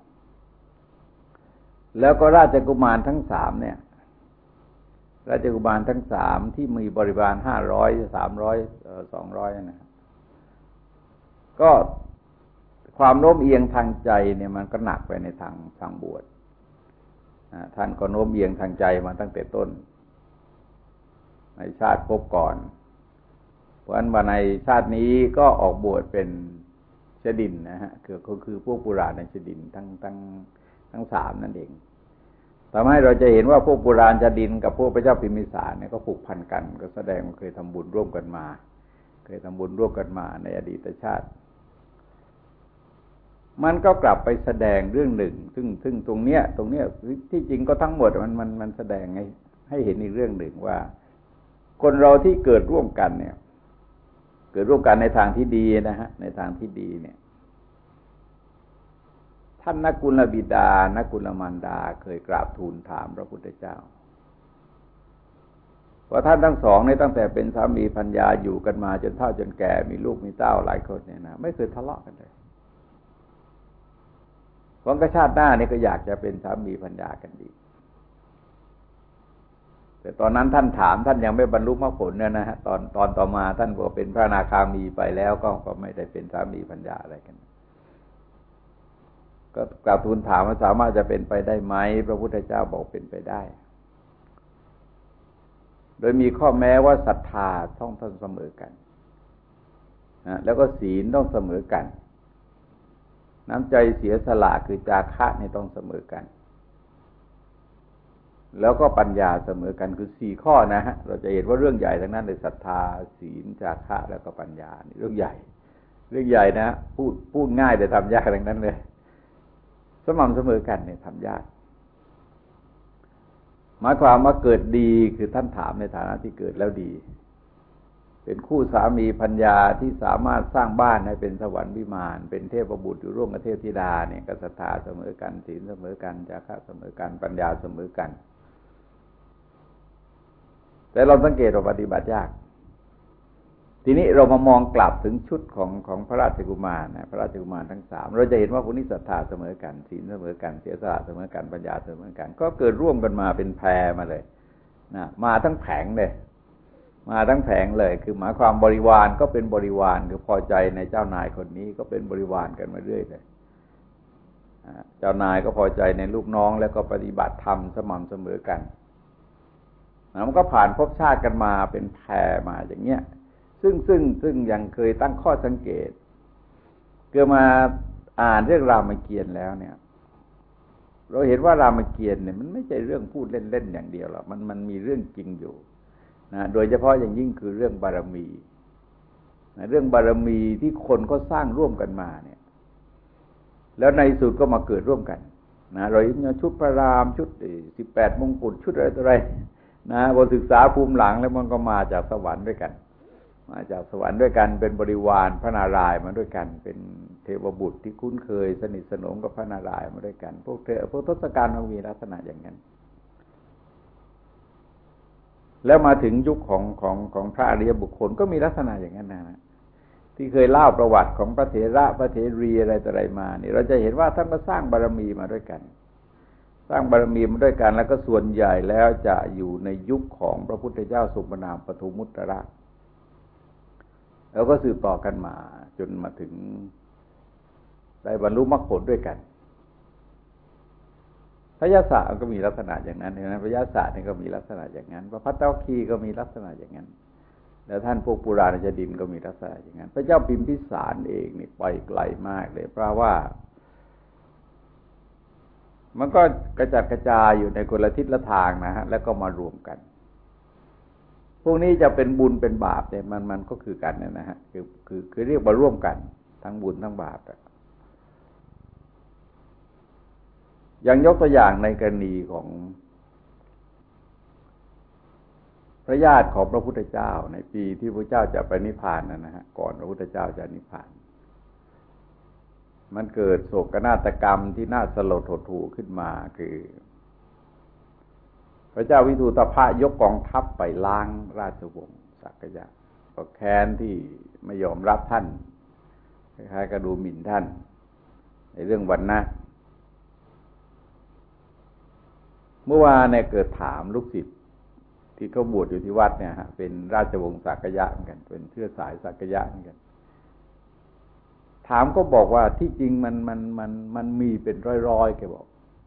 แล้วก็ราชกุมารทั้งสามเนี่ยราชกุมารทั้งสามที่มีบริวารห้าร้อยสามร้อยสองร้อยนะก็ความโน้มเอียงทางใจเนี่ยมันก็หนักไปในทางทางบวชท่านก็โน้มเอียงทางใจมาตั้งแต่ต้นในชาติภพก่อนเพราะฉะนั้นมาในชาตินี้ก็ออกบวชเป็นชดินนะฮะคือก็คือพวกปุราณชดินทั้งทั้งทั้งสามนั่นเองทำให้เราจะเห็นว่าพวกปุราณชดินกับพวกพระเจ้าพิมพิสารเนี่ยก็ผูกพันกันก็แสดงว่าเคยทำบุญร่วมกันมาเคยทำบุญร่วมกันมาในอดีตชาติมันก็กลับไปแสดงเรื่องหนึ่งซึ่งซึ่งตรงเนี้ยตรงเนี้ยที่จริงก็ทั้งหมดมันมันมันแสดงให้ให้เห็นอีกเรื่องหนึ่งว่าคนเราที่เกิดร่วมกันเนี่ยเกิดร่วมกันในทางที่ดีนะฮะในทางที่ดีเนี่ยท่านนักกุลบิดานักกุลมารดาเคยกราบทูลถามพระพุทธเจ้าว่าท่านทั้งสองในตั้งแต่เป็นสามีภรรยาอยู่กันมาจนเฒ่าจนแก่มีลูกมีเต้าหลายคนเนี่ยนะไม่เคยทะเลาะกันเลยหวังกระชาติหน้านี่ก็อยากจะเป็นสามีภรรยากันดีแต่ตอนนั้นท่านถามท่านยังไม่บรรลุมรรคผลเนี่ยนะฮะตอนตอนต่อมาท่านก็เป็นพระอนาคามีไปแล้วก็ก็ไม่ได้เป็นสามีภรรยาอะไรกันก็กราบทูลถามว่าสามารถจะเป็นไปได้ไหมพระพุทธเจ้าบอกเป็นไปได้โดยมีข้อแม้ว่าศรัทธาต้องเสมอกันนะแล้วก็ศีลต้องเสมอกันน้ำใจเสียสละคือจาคะนี่ต้องเสมอกันแล้วก็ปัญญาเสมอกันคือสี่ข้อนะฮะเราจะเห็นว่าเรื่องใหญ่ทั้งนั้นเลยศรัทธาศีลจาคะแล้วก็ปัญญานี่เรื่องใหญ่เรื่องใหญ่นะพูดพูดง่ายแต่ทำยากทั้งนั้นเลยสม่ำเสมอกันเนี่ยทำยากหมายความว่าเกิดดีคือท่านถามในฐานะที่เกิดแล้วดีเป็นคู่สามีภรรยาที่สามารถสร้างบ้านให้เป็นสวรรค์วิมานเป็นเทพบุตรอยู่ร่วมกับเทพธิดาเนี่ยก็ศรัทธาเสมอกันศีลเสมอกันจาคะเสมอกันปัญญาเสมอกันแต่เราสังเกตว่าปฏิบัติยากทีนี้เรามามองกลับถึงชุดของของพระราชกุมารนะพระราชกุมารทั้งสามเราจะเห็นว่าคนนี้ศรัทธาเสมอกันศีลเสมอกันเสียสละเสมอกันปัญญาเสมอกันก็เกิดร่วมกันมาเป็นแพรมาเลยนะมาทั้งแผงเลยมาทั้งแผงเลยคือหมายความบริวารก็เป็นบริวารคือพอใจในเจ้านายคนนี้ก็เป็นบริวารกันมาเรื่อยเลยเจ้านายก็พอใจในลูกน้องแล้วก็ปฏิบัติธรรมสม่ำเสมอกันมันก็ผ่านภพชาติกันมาเป็นแพรมาอย่างเงี้ยซึ่งซึ่งซึ่งยังเคยตั้งข้อสังเกตเกิดมาอ่านเรื่องรามเกียรติ์แล้วเนี่ยเราเห็นว่ารามเกียรติ์เนี่ยมันไม่ใช่เรื่องพูดเล่นๆอย่างเดียวหรอกมันมันมีเรื่องจริงอยู่นะโดยเฉพาะอย่างยิ่งคือเรื่องบารมีนะเรื่องบารมีที่คนก็สร้างร่วมกันมาเนี่ยแล้วในสุดก็มาเกิดร่วมกันนะเราเห็นชุดพระรามชุดสิบแปดมงกุฎชุดอะไรต่ออะไรนะพอศึกษาภูมิหลังแล้วมันก็มาจากสวรรค์ด้วยกันมาจากสวรรค์ด้วยกันเป็นบริวารพระนารายณ์มาด้วยกันเป็นเทวบุตรที่คุ้นเคยสนิทสนมกับพระนารายณ์มาด้วยกันพวกเทพวกทศกัณฐ์มันมีลักษณะอย่างนั้นแล้วมาถึงยุคของของของพระอริยบุคคลก็มีลักษณะอย่างนั้นนะที่เคยเล่าประวัติของพระเถระพระเถรีอะไรต่ออะไรมานี่เราจะเห็นว่าท่านก็สร้างบารมีมาด้วยกันสร้างบารมีมาด้วยกันแล้วก็ส่วนใหญ่แล้วจะอยู่ในยุคของพระพุทธเจ้าทรงประนามปทุมมุตระแล้วก็สืบต่อกันมาจนมาถึงได้บรรลุมรรคผลด้วยกันพระยาศาก็มีลักษณะอย่างนั้นนะพระยาศานี่ก็มีลักษณะอย่างนั้นพระพัตตคีก็มีลักษณะอย่างนั้นแล้วท่านพวกปุราณจดินก็มีลักษณะอย่างนั้นพระเจ้าพิมพิสารเองนี่ไปไกลมากเลยเพราะว่ามันก็กระจัดกระจายอยู่ในคนละทิศละทางนะฮะแล้วก็มารวมกันพวกนี้จะเป็นบุญเป็นบาปเนี่ยมันมันก็คือกันนะฮะคือคือคือเรียกว่าร่วมกันทั้งบุญทั้งบาปอย่างยกตัวอย่างในกรณีของพระญาติของพระพุทธเจ้าในปีที่พระเจ้าจะไปนิพพานนะฮะก่อนพระพุทธเจ้าจะนิพพานมันเกิดโศกนาฏกรรมที่น่าสลดหดหู่ขึ้นมาคือพระเจ้าวิทูตภะยกกองทัพไปล้างราชวงศ์สักยะก็แค้นที่ไม่ยอมรับท่านคล้ายๆกระดูหมิ่นท่านในเรื่องวรรณะเมื่อวานเนี่ยเกิดถามลูกศิษย์ที่เขาบวชอยู่ที่วัดเนี่ยฮะเป็นราชวงศ์สักยะเหมือนกันเป็นเชื้อสายสักยะเหมือนกันถามก็บอกว่าที่จริงมันมันมันมันมีเป็นร้อยๆแกบอก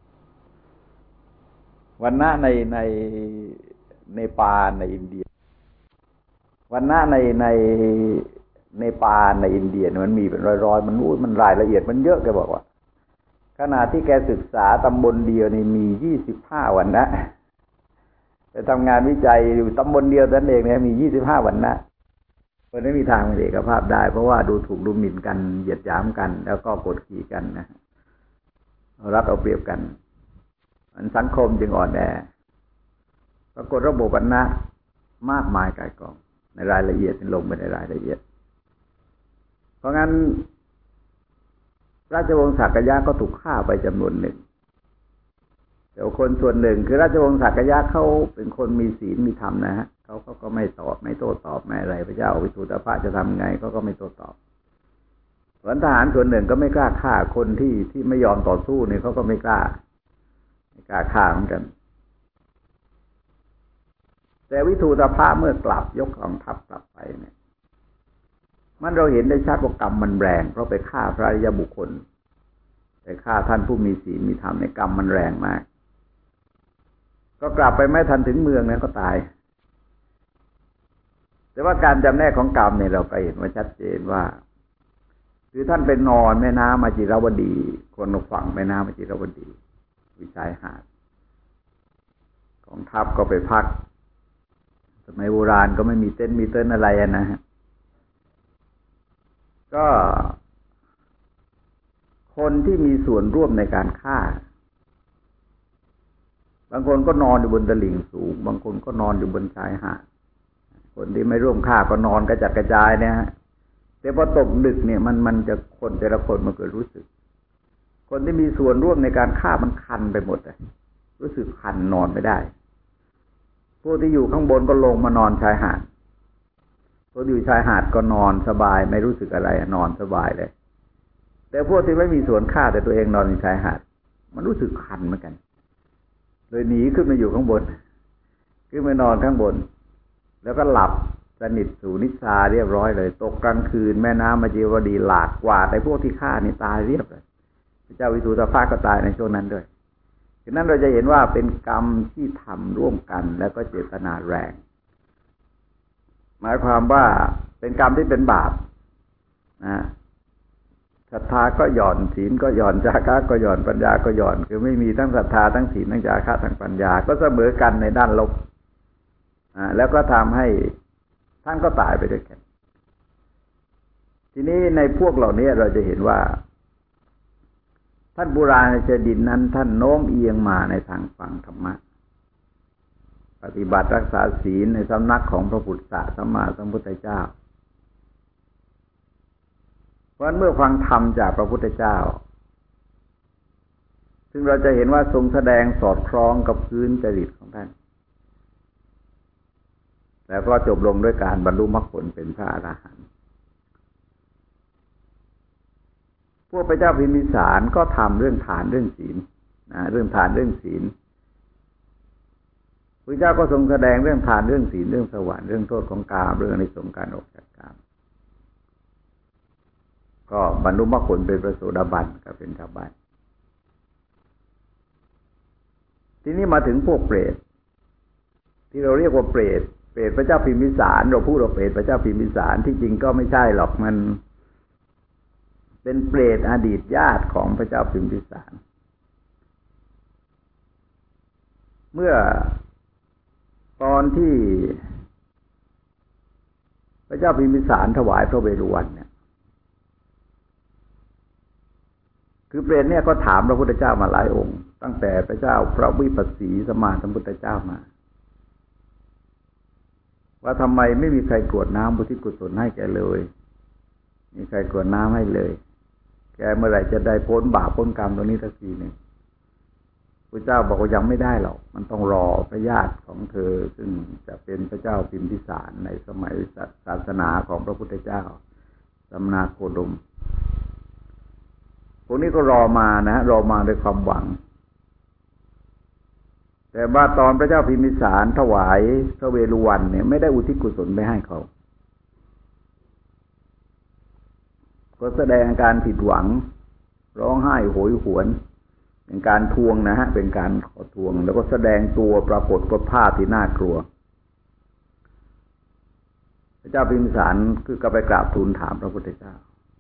วรรณะในในในปาในอินเดียวรรณะในในในปาในอินเดียมันมีเป็นร้อยๆมันอู้มันรายละเอียดมันเยอะแกบอกว่าขณะที่แกศึกษาตำบลเดียวนี่มียี่สิบห้าวันนะไปทำงานวิจัยอยู่ตำบลเดียวนั่นเองเนี่ยมียี่สิบห้าวันนะมันไม่มีทางเป็นเอกภาพได้เพราะว่าดูถูกดูหมิ่นกันเหยียดหยามกันแล้วก็กดขี่กันนะรักเอาเปรียบกันมันสังคมจึงอ่อนแอปรากฏระบบวรรณะมากมายกายกองในรายละเอียดลงไปในรายละเอียดเพราะงั้นราชวงศ์สักยะก็ถูกฆ่าไปจำนวนหนึ่งแต่คนส่วนหนึ่งคือราชวงศ์สักยะเขาเป็นคนมีศีลมีธรรมนะฮะเขาเขาก็ไม่ตอบไม่โต้ตอบไม่อะไรพระเจ้าวิทูตภะจะทำไงเขาก็ไม่โต้ตอบส่วนทหารส่วนหนึ่งก็ไม่กล้าฆ่าคนที่ที่ไม่ยอมต่อสู้เนี่ยเขาก็ไม่กล้าไม่กล้าฆ่าเหมือนกันแต่วิทูตภะเมื่อกลับยกกองทัพกลับไปเนี่ยมันเราเห็นได้ชัดว่ากรรมมันแรงเพราะไปฆ่าพระอริยบุคคลไปฆ่าท่านผู้มีศีลมีธรรมในกรรมมันแรงมากก็กลับไปไม่ทันถึงเมืองนั้นก็ตายแต่ว่าการจำแนกของกรรมเนี่ยเราก็เห็นว่าชัดเจนว่าคือท่านเป็นนอนแม่น้ำมจิรวดีคนฝั่งแม่น้ำมจิรวดีวิชายหาดกองทัพก็ไปพักสมัยโบราณก็ไม่มีเต็นท์มีเต็นท์อะไรนะฮะก็คนที่มีส่วนร่วมในการฆ่าบางคนก็นอนอยู่บนตลิ่งสูงบางคนก็นอนอยู่บนชายหาดคนที่ไม่ร่วมฆ่าก็นอนกระจัดกระจายเนี่ยฮะแต่พอตกดึกเนี่ยมันมันจะคนแต่ละคนมันเกิดรู้สึกคนที่มีส่วนร่วมในการฆ่ามันคันไปหมดเลยรู้สึกคันนอนไม่ได้พวกที่อยู่ข้างบนก็ลงมานอนชายหาดพวกอยู่ชายหาดก็นอนสบายไม่รู้สึกอะไรนอนสบายเลยแต่พวกที่ไม่มีส่วนฆ่าแต่ตัวเองนอนในชายหาดมันรู้สึกคันเหมือนกันเลยหนีขึ้นมาอยู่ข้างบนขึ้นมานอนข้างบนแล้วก็หลับสนิทสู่นิทราเรียบร้อยเลยตกกลางคืนแม่น้ำมจิรวดีหลากกว่าแต่พวกที่ฆ่านี่ตายเรียบเลยพระเจ้าวิทูตภะก็ตายในช่วงนั้นด้วยฉะนั้นเราจะเห็นว่าเป็นกรรมที่ทำร่วมกันแล้วก็เจตนาแรงหมายความว่าเป็นกรรมที่เป็นบาปนะศรัทธาก็หย่อนศีลก็หย่อนจาคะก็หย่อนปัญญาก็หย่อนคือไม่มีทั้งศรัทธาทั้งศีลทั้งจาคะทั้งปัญญาก็เสมอกันในด้านลบอ่าแล้วก็ทำให้ท่านก็ตายไปด้วยกันทีนี้ในพวกเหล่านี้เราจะเห็นว่าท่านปุราณจดินนั้นท่านโน้มเอียงมาในทางฟังธรรมะปฏิบัติรักษาศีลในสำนักของพระพุทธสัมมาสัมพุทธเจ้าเพราะเมื่อฟังธรรมจากพระพุทธเจ้าซึ่งเราจะเห็นว่าทรงแสดงสอดคล้องกับพื้นจริตของท่านแล้วก็จบลงด้วยการบรรลุมรรคผลเป็นพระอรหันต์พวกพระเจ้าพิมพิสารก็ทำเรื่องทานเรื่องศีลนะเรื่องทานเรื่องศีลพระเจ้าก็ทรงแสดงเรื่องทานเรื่องศีลเรื่องสวรรค์เรื่องโทษของกามเรื่องอานิสงส์การออกจากกามก็บรรลุมรรคผลเป็นพระโสดาบันก็เป็นชาวบ้านทีนี้มาถึงพวกเปรตที่เราเรียกว่าเปรตเปรตพระเจ้าพิมพิสารเราพูดว่าเปรตพระเจ้าพิมพิสารที่จริงก็ไม่ใช่หรอกมันเป็นเปรตอดีตญาติของพระเจ้าพิมพิสารเมื่อตอนที่พระเจ้าพิมพิสารถวายพระเวฬุวันเนี่ยคือเปรตเนี่ยก็ถามพระพุทธเจ้ามาหลายองค์ตั้งแต่พระเจ้าพระวิปัสสีสัมมาสัมพุทธเจ้ามาว่าทำไมไม่มีใครกรวดน้ำอุทิศกุศลให้แกเลยมีใครกรวดน้ำให้เลยแกเมื่อไหร่จะได้พ้นบาปพ้นกรรมตรงนี้สักทีหนึ่งพระเจ้าบอกว่ายังไม่ได้หรอกมันต้องรอพระญาติของเธอซึ่งจะเป็นพระเจ้าพิมพิสารในสมัยศาสนาของพระพุทธเจ้าสมณโคดมพวกนี้ก็รอมานะรอมาด้วยความหวังแต่ว่าตอนพระเจ้าพิมพิสารถวายพระเวฬุวันเนี่ยไม่ได้อุทิศกุศลไปให้เขาก็แสดงอาการผิดหวังร้องไห้โหยหวนเป็นการทวงนะฮะเป็นการขอทวงแล้วก็แสดงตัวปรากฏกับภาพที่น่ากลัวพระเจ้าพิมพิสารคือก็ไปกราบทูลถามพระพุทธเจ้า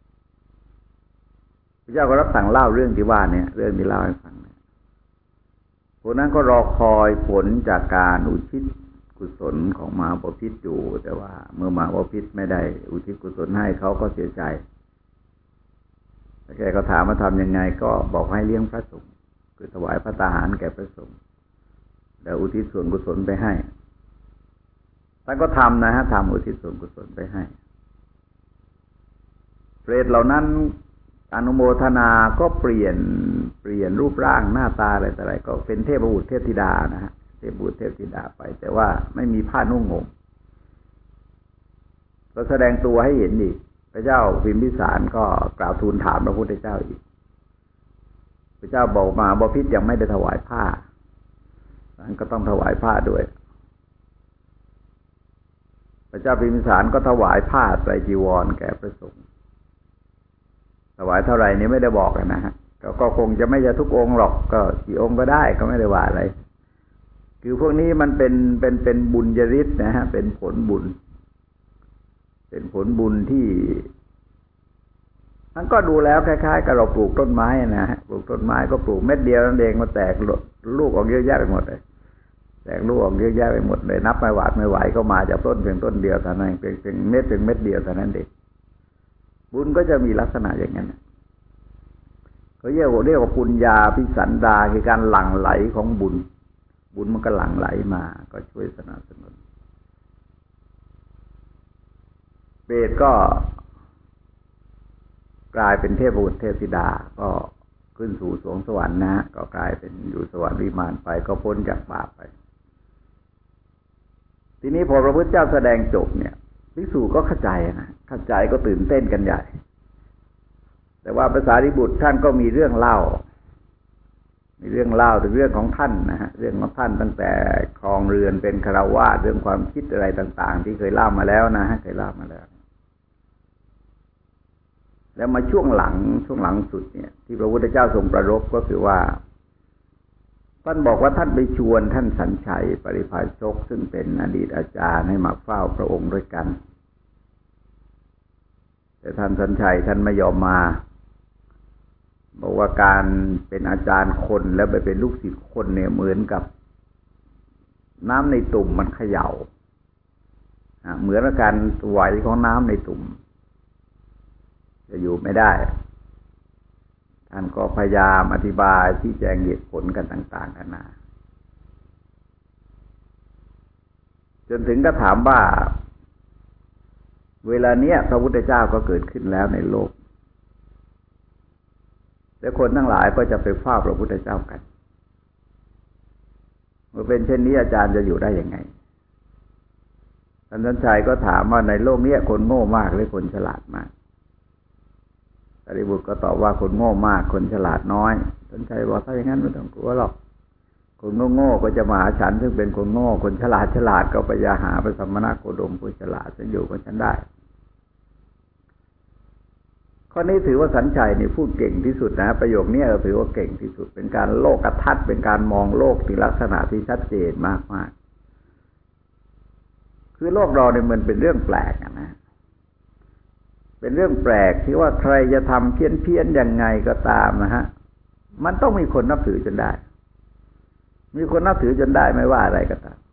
พระเจ้าก็รับสั่งเล่าเรื่องที่ว่าเนี่ยเรื่องที่เล่าให้ฟังเนี่ยพวกนั้นก็รอคอยผลจากการอุทิศกุศลของมหาบพิตรอยู่แต่ว่าเมื่อมหาบพิตรไม่ได้อุทิศกุศลให้เขาก็เสียใจแกก็ถามมาทำยังไงก็บอกให้เลี้ยงพระสงฆ์คือถวายพระตาหารแก่พระสงฆ์แล้วอุทิศส่วนกุศลไปให้ท่านก็ทำนะฮะทำอุทิศส่วนกุศลไปให้เปรตเหล่านั้นอนุโมทนาก็เปลี่ยนเปลี่ยนรูปร่างหน้าตาอะไรต่ออะไรก็เป็นเทพบุตรเทพธิดานะฮะเทพบุตรเทพธิดาไปแต่ว่าไม่มีผ้านุ่งห่มก็แสดงตัวให้เห็นอีกพระเจ้าพิมพิสารก็กล่าวทูลถามพระพุทธเจ้าอีกพระเจ้าบอกมาบพิตรยังไม่ได้ถวายผ้าท่านก็ต้องถวายผ้าด้วยพระเจ้าพิมพิสารก็ถวายผ้าไตรจีวรแก่พระสงฆ์ถวายเท่าไหร่นี้ไม่ได้บอกนะฮะก็คงจะไม่จะทุกองค์หรอกก็กี่องค์ก็ได้ก็ไม่ได้ว่าอะไรคือพวกนี้มันเป็นเป็นเป็นบุญญาฤทธิ์นะฮะเป็นผลบุญเป็นผลบุญที่มันก็ดูแล้วคล้ายๆกับเราปลูกต้นไม้นะฮะปลูกต้นไม้ก็ปลูกเม็ดเดียวนั่นเองมาแตกลูกออกเยอะแยะไปหมดเลยแตกลูกออกเยอะแยะไปหมดเลยนับไม่หวาดไม่ไหวก็มาจากต้นเพียงต้นเดียวเท่านั้นเพียงเพียงเม็ดเพียงเม็ดเดียวเท่านั้นเองบุญก็จะมีลักษณะอย่างนั้นเขาเรียกว่าเรียกว่าปุญญาภิสันดาคือการหลั่งไหลของบุญบุญมันก็หลั่งไหลมาก็ช่วยสนับสนุนเปรตก็กลายเป็นเทพบุตรเทพธิดาก็ขึ้นสู่สวงสวรรค์นะก็กลายเป็นอยู่สวรรค์วิมานไปก็พ้นจากบาปไปทีนี้พอพระพุทธเจ้าแสดงจบเนี่ยภิกษุก็เข้าใจนะเข้าใจก็ตื่นเต้นกันใหญ่แต่ว่าภาษาริบุตรท่านก็มีเรื่องเล่ามีเรื่องเล่าถึงเรื่องของท่านนะฮะเรื่องของท่านตั้งแต่ครองเรือนเป็นฆราวาสเรื่องความคิดอะไรต่างๆที่เคยเล่ามาแล้วนะฮะเคยเล่ามาแล้วแล้วมาช่วงหลังช่วงหลังสุดเนี่ยที่พระพุทธเจ้าทรงประรภก็คือว่าท่านบอกว่าท่านไปชวนท่านสัญชัยปริภาชกซึ่งเป็นอดีตอาจารย์ให้มาเฝ้าพระองค์ด้วยกันแต่ท่านสัญชัยท่านไม่ยอมมาบอกว่าการเป็นอาจารย์คนแล้วไปเป็นลูกศิษย์คนเนี่ยเหมือนกับน้ำในตุ่มมันเขย่าเหมือนกับการไหวของน้ำในตุ่มจะอยู่ไม่ได้ท่านก็พยายามอธิบายชี้แจงเหตุผลกันต่างๆกันานาจนถึงก็ถามว่าเวลาเนี้ยพระพุทธเจ้าก็เกิดขึ้นแล้วในโลกและคนทั้งหลายก็จะไปเฝ้าพระพุทธเจ้ากันเมื่อเป็นเช่นนี้อาจารย์จะอยู่ได้ยังไงท่านสัญชัยก็ถามว่าในโลกนี้คนโง่มากหรือคนฉลาดมากสารีบุตรก็ตอบว่าคนโง่มากคนฉลาดน้อยสัญชัยบอกถ้าอย่างนั้นไม่ต้องกลัวหรอกคนโง่ๆก็จะมาหาฉันซึ่งเป็นคนโง่คนฉลาดฉลาดก็ไปยาหาพระสัมมาโคดมผู้ฉลาดจะอยู่กับฉันได้ข้อนี้ถือว่าสัญชัยนี่พูดเก่งที่สุดนะประโยคนี้ถือว่าเก่งที่สุดเป็นการโลกทัศน์เป็นการมองโลกที่ลักษณะที่ชัดเจนมากๆคือโลกเราเนี่ยมันเป็นเรื่องแปลกนะเป็นเรื่องแปลกที่ว่าใครจะทำเพี้ยนเพี้ยนยังไงก็ตามนะฮะมันต้องมีคนนับถือจนได้มีคนนับถือจนได้ไม่ว่าอะไรก็ตาม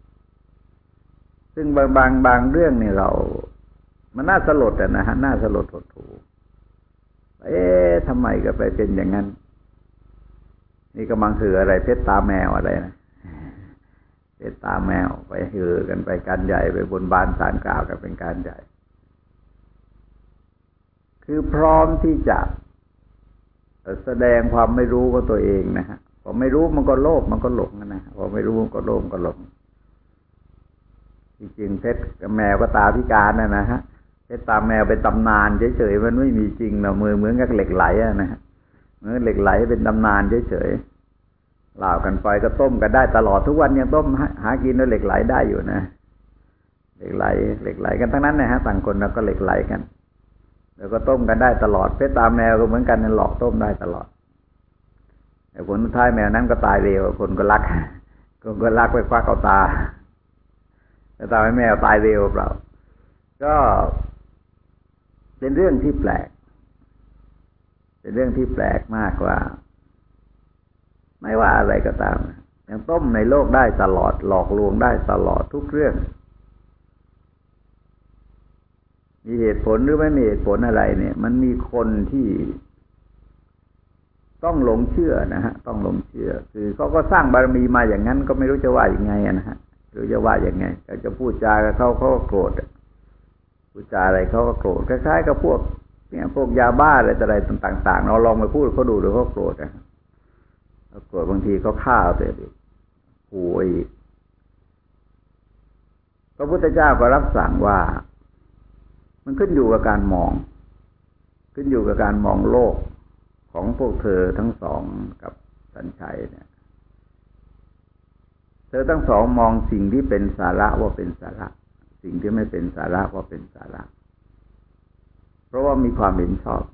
ซึ่งบางบางบางเรื่องนี่เรามันน่าสลดนะฮะน่าสลดหดหู่เอ๊ะทำไมก็ไปเป็นอย่างนั้นนี่กำลังคืออะไรเพชรตาแมวอะไรนะเพชรตาแมวไปเฮือกันไปการใหญ่ไปบนบานศาลกล่าวกันเป็นการใหญ่คือพร้อมที่จะแสดงความไม่รู้ของตัวเองนะฮะพอไม่รู้มันก็โลภมันก็หลงนะพอไม่รู้มันก็โลภก็หลงจริงๆเพชรแมวก็ตาพิการนะนะฮะเพชรตาแมวเป็นตำนานเฉยๆมันไม่มีจริงนะมือเหมือนกับเหล็กไหลนะฮะเหมือนเหล็กไหลเป็นตำนานเฉยๆเล่ากันไปก็ต้มกันได้ตลอดทุกวันยังต้มหากินด้วยเหล็กไหลได้อยู่นะเหล็กไหลเหล็กไหลกันทั้งนั้นนะฮะต่างคนเราก็เหล็กไหลกันแล้วก็ต้มกันได้ตลอดเพชรตาแมวก็เหมือนกันนั่นหลอกต้มได้ตลอดแต่ผลสุดท้ายแมวนั้นก็ตายเร็วคนก็รักคนก็รักไปควักเอาตาแต่ตาให้แมวตายเร็วเปล่าก็เป็นเรื่องที่แปลกเป็นเรื่องที่แปลกมากว่าไม่ว่าอะไรก็ตามยังต้มในโลกได้ตลอดหลอกลวงได้ตลอดทุกเรื่องมีเหตุผลหรือไม่มีเหตุผลอะไรเนี่ยมันมีคนที่ต้องหลงเชื่อนะฮะต้องหลงเชื่อคือเขาก็สร้างบารมีมาอย่างนั้นก็ไม่รู้จะว่าอย่างไงนะฮะหรือจะว่าอย่างไงก็จะพูดจากับเขาเขาก็โกรธพูดจาอะไรเขาก็โกรธคล้ายๆกับพวกเนี่ยพวกยาบ้าอะไรอะไรต่างๆเราลองไปพูดเขาดูหรือเขาโกรธนะเขาโกรธบางทีเขาฆ่าเอาเสียดิโอ้ยพระพุทธเจ้าก็รับสั่งว่ามันขึ้นอยู่กับการมองขึ้นอยู่กับการมองโลกของพวกเธอทั้งสองกับสัญชัยเนี่ยเธอทั้งสองมองสิ่งที่เป็นสาระว่าเป็นสาระสิ่งที่ไม่เป็นสาระว่าเป็นสาระเพราะว่ามีความเห็นชอบ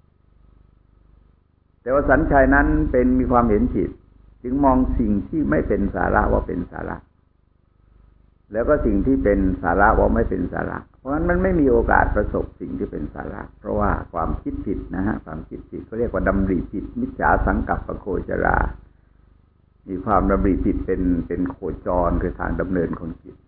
แต่ว่าสัญชัยนั้นเป็นมีความเห็นผิดจึงมองสิ่งที่ไม่เป็นสาระว่าเป็นสาระแล้วก็สิ่งที่เป็นสาระว่าไม่เป็นสาระเพราะฉะนั้นมันไม่มีโอกาสประสบสิ่งที่เป็นสาระเพราะว่าความคิดผิดนะฮะความคิดผิดเขาเรียกว่าดำริผิดมิจฉาสังกัปปโคจรามีความดำริผิดเป็นเป็นโคจรคือทางดำเนินของจิต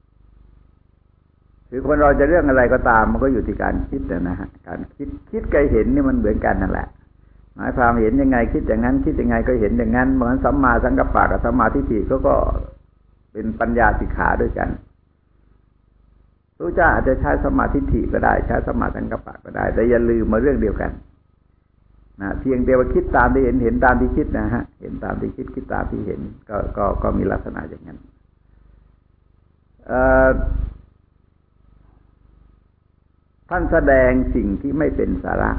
คือคนเราจะเรื่องอะไรก็ตามมันก็อยู่ที่การคิดนะฮะการคิดคิดกับเห็นนี่มันเหมือนกันนั่นแหละหมายความเห็นยังไงคิดอย่างนั้นคิดยังไงก็เห็นอย่างนั้นเหมือนสัมมาสังกัปปะกับสัมมาทิฏฐิเขาก็เป็นปัญญาสิกขาด้วยกันพระเจ้าอาจจะใช้สัมมาทิฏฐิก็ได้ใช้สัมมาสังกัปปะก็ได้แต่อย่าลืมมาเรื่องเดียวกันนะเพียงแต่ว่าคิดตามที่เห็นเห็นตามที่คิดนะฮะเห็นตามที่คิดคิดตามที่เห็นก็ก็ก็มีลักษณะอย่างนั้นท่านแสดงสิ่งที่ไม่เป็นสาระ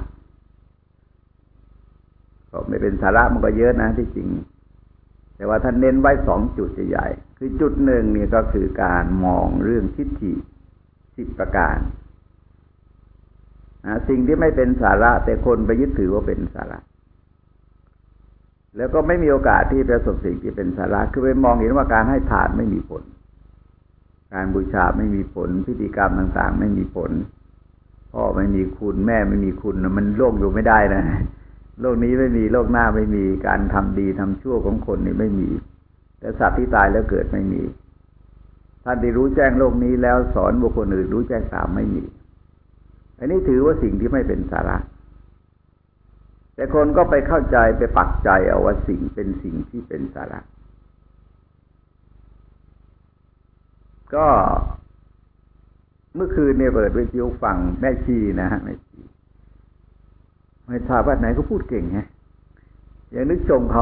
ก็ไม่เป็นสาระมันก็เยอะนะที่จริงแต่ว่าท่านเน้นไว้สองจุดใหญ่ๆคือจุดหนึ่งนี่ก็คือการมองเรื่องทิฏฐิสิบประการนะสิ่งที่ไม่เป็นสาระแต่คนไปยึดถือว่าเป็นสาระแล้วก็ไม่มีโอกาสที่ประสบสิ่งที่เป็นสาระคือไปมองเห็นว่าการให้ทานไม่มีผลการบูชาไม่มีผลพิธีกรรมต่างๆไม่มีผลพ่อไม่มีคุณแม่ไม่มีคุณมันโลกอยู่ไม่ได้นะโลกนี้ไม่มีโลกหน้าไม่มีการทำดีทำชั่วของคนนี่ไม่มีแต่สัตว์ที่ตายแล้วเกิดไม่มีท่านที่รู้แจ้งโลกนี้แล้วสอนบุคคลอื่นรู้แจ้งตามไม่มีอันนี้ถือว่าสิ่งที่ไม่เป็นสาระแต่คนก็ไปเข้าใจไปปักใจเอาว่าสิ่งเป็นสิ่งที่เป็นสาระก็เมื่อคืนเนี่ยเปิดวิทยุฟังแม่ชีนะฮะแม่ชีไม่ทราบว่าไหนก็พูดเก่งไงอย่างนึกชมเขา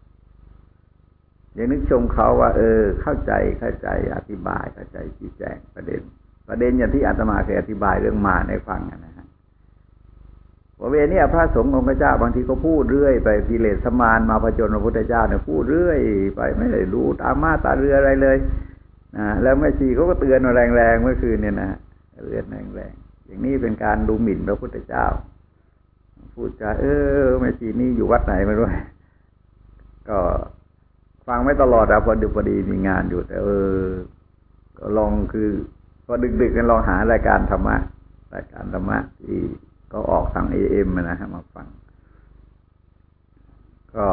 อย่างนึกชมเขาว่าเออเข้าใจเข้าใจอธิบายเข้าใจชี้แจงประเด็นประเด็นอย่างที่อาตมาเคยอธิบายเรื่องมารให้ฟังนะฮะว่าเวเนี่ยพระสงฆ์องค์เจ้าบางทีก็พูดเรื่อยไปกิเลสมารมาผจญพระพุทธเจ้าเนี่ยพูดเรื่อยไปไม่ได้รู้ตามมาตาเรืออะไรเลยนะแล้วแม่ชีเขาก็เตือนมาแรงๆเมื่อคืนเนี่ยนะเตือนแรงๆอย่างนี้เป็นการดูหมิ่นพระพุทธเจ้าพูดจาเออแม่ชีนี่อยู่วัดไหนไม่รู้ก็ฟังไม่ตลอดอะพอดึกพอดีมีงานอยู่แต่เออก็ลองคือพอดึกๆกันลองหารายการธรรมะรายการธรรมะที่ก็ออกทาง เอ เอ็ม นะฮะมาฟังก็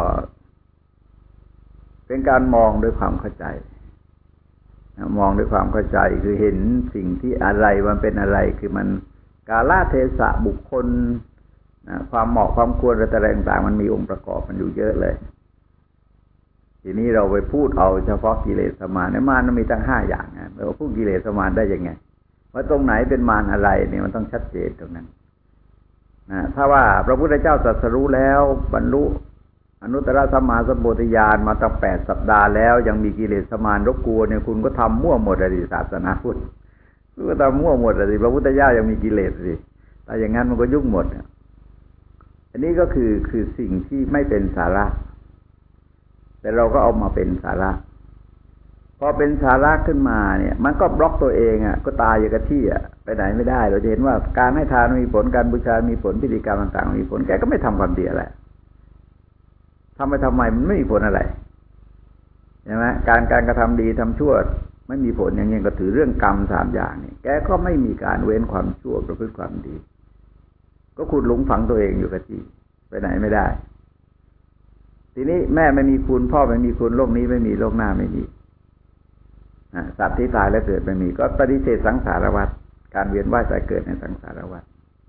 เป็นการมองด้วยความเข้าใจมองด้วยความเข้าใจคือเห็นสิ่งที่อะไรมันเป็นอะไรคือมันกาลเทศะบุคคลนะความเหมาะความควรอะไรต่างๆมันมีองค์ประกอบมันอยู่เยอะเลยทีนี้เราไปพูดเอาเฉพาะกิเลสมารในมารมันมีตั้งห้าอย่างนะเราพูดกิเลสมารได้ยังไงว่าตรงไหนเป็นมารอะไรเนี่ยมันต้องชัดเจนตรงนั้นนะถ้าว่าพระพุทธเจ้าตรัสรู้แล้วบรรลุอนุตตรสัมมาสัมโพธิญาณมาตั้งแปดสัปดาห์แล้วยังมีกิเลสมารรบกวนเนี่ยคุณก็ทำมั่วหมดเลยศาสนาพุทธคุณก็ทำมั่วหมดเลยพระพุทธเจ้ายังมีกิเลสสิแต่อย่างนั้นมันก็ยุ่งหมดอันนี้ก็คือคือสิ่งที่ไม่เป็นสาระแต่เราก็เอามาเป็นสาระพอเป็นสาระขึ้นมาเนี่ยมันก็บล็อกตัวเองอ่ะก็ตายอยู่กับที่อ่ะไปไหนไม่ได้เราจะเห็นว่าการให้ทานมีผลการบูชามีผลพิธีกรรมต่างๆมีผลแกก็ไม่ทำความดีอะไรทำไปทำไมมันไม่มีผลอะไรใช่ไหมการการกระทำดีทำชั่วไม่มีผลอย่างเงี้ยก็ถือเรื่องกรรมสามอย่างนี่แกก็ไม่มีการเว้นความชั่วประพฤติความดีก็ขุดหลุมฝังตัวเองอยู่กับที่ไปไหนไม่ได้ทีนี้แม่ไม่มีคุณพ่อไม่มีคุณโลกนี้ไม่มีโลกหน้าไม่มีสัตว์ที่ตายแล้วเกิดไม่มีก็ปฏิเสธสังสารวัฏการเวียนว่ายตายเกิดในสังสารวัฏ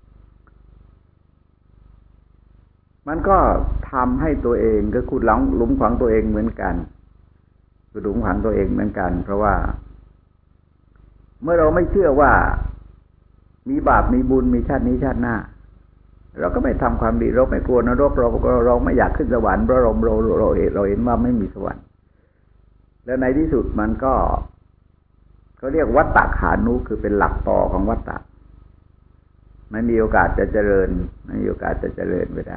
มันก็ทำให้ตัวเองก็ขุดหลุมหลุมฝังตัวเองเหมือนกันขุดหลุมฝังตัวเองเหมือนกันเพราะว่าเมื่อเราไม่เชื่อว่ามีบาปมีบุญมีชาตินี้ชาติหน้าเราก็ไม่ทำความดีเราไม่กลัวนรกเราเราไม่อยากขึ้นสวรรค์เพราะเราเราเราเห็นเราเห็นว่าไม่มีสวรรค์แล้วในที่สุดมันก็เขาเรียกวัฏฏะขานุคือเป็นหลักต่อของวัฏฏะไม่มีโอกาสจะเจริญไม่มีโอกาสจะเจริญไปได้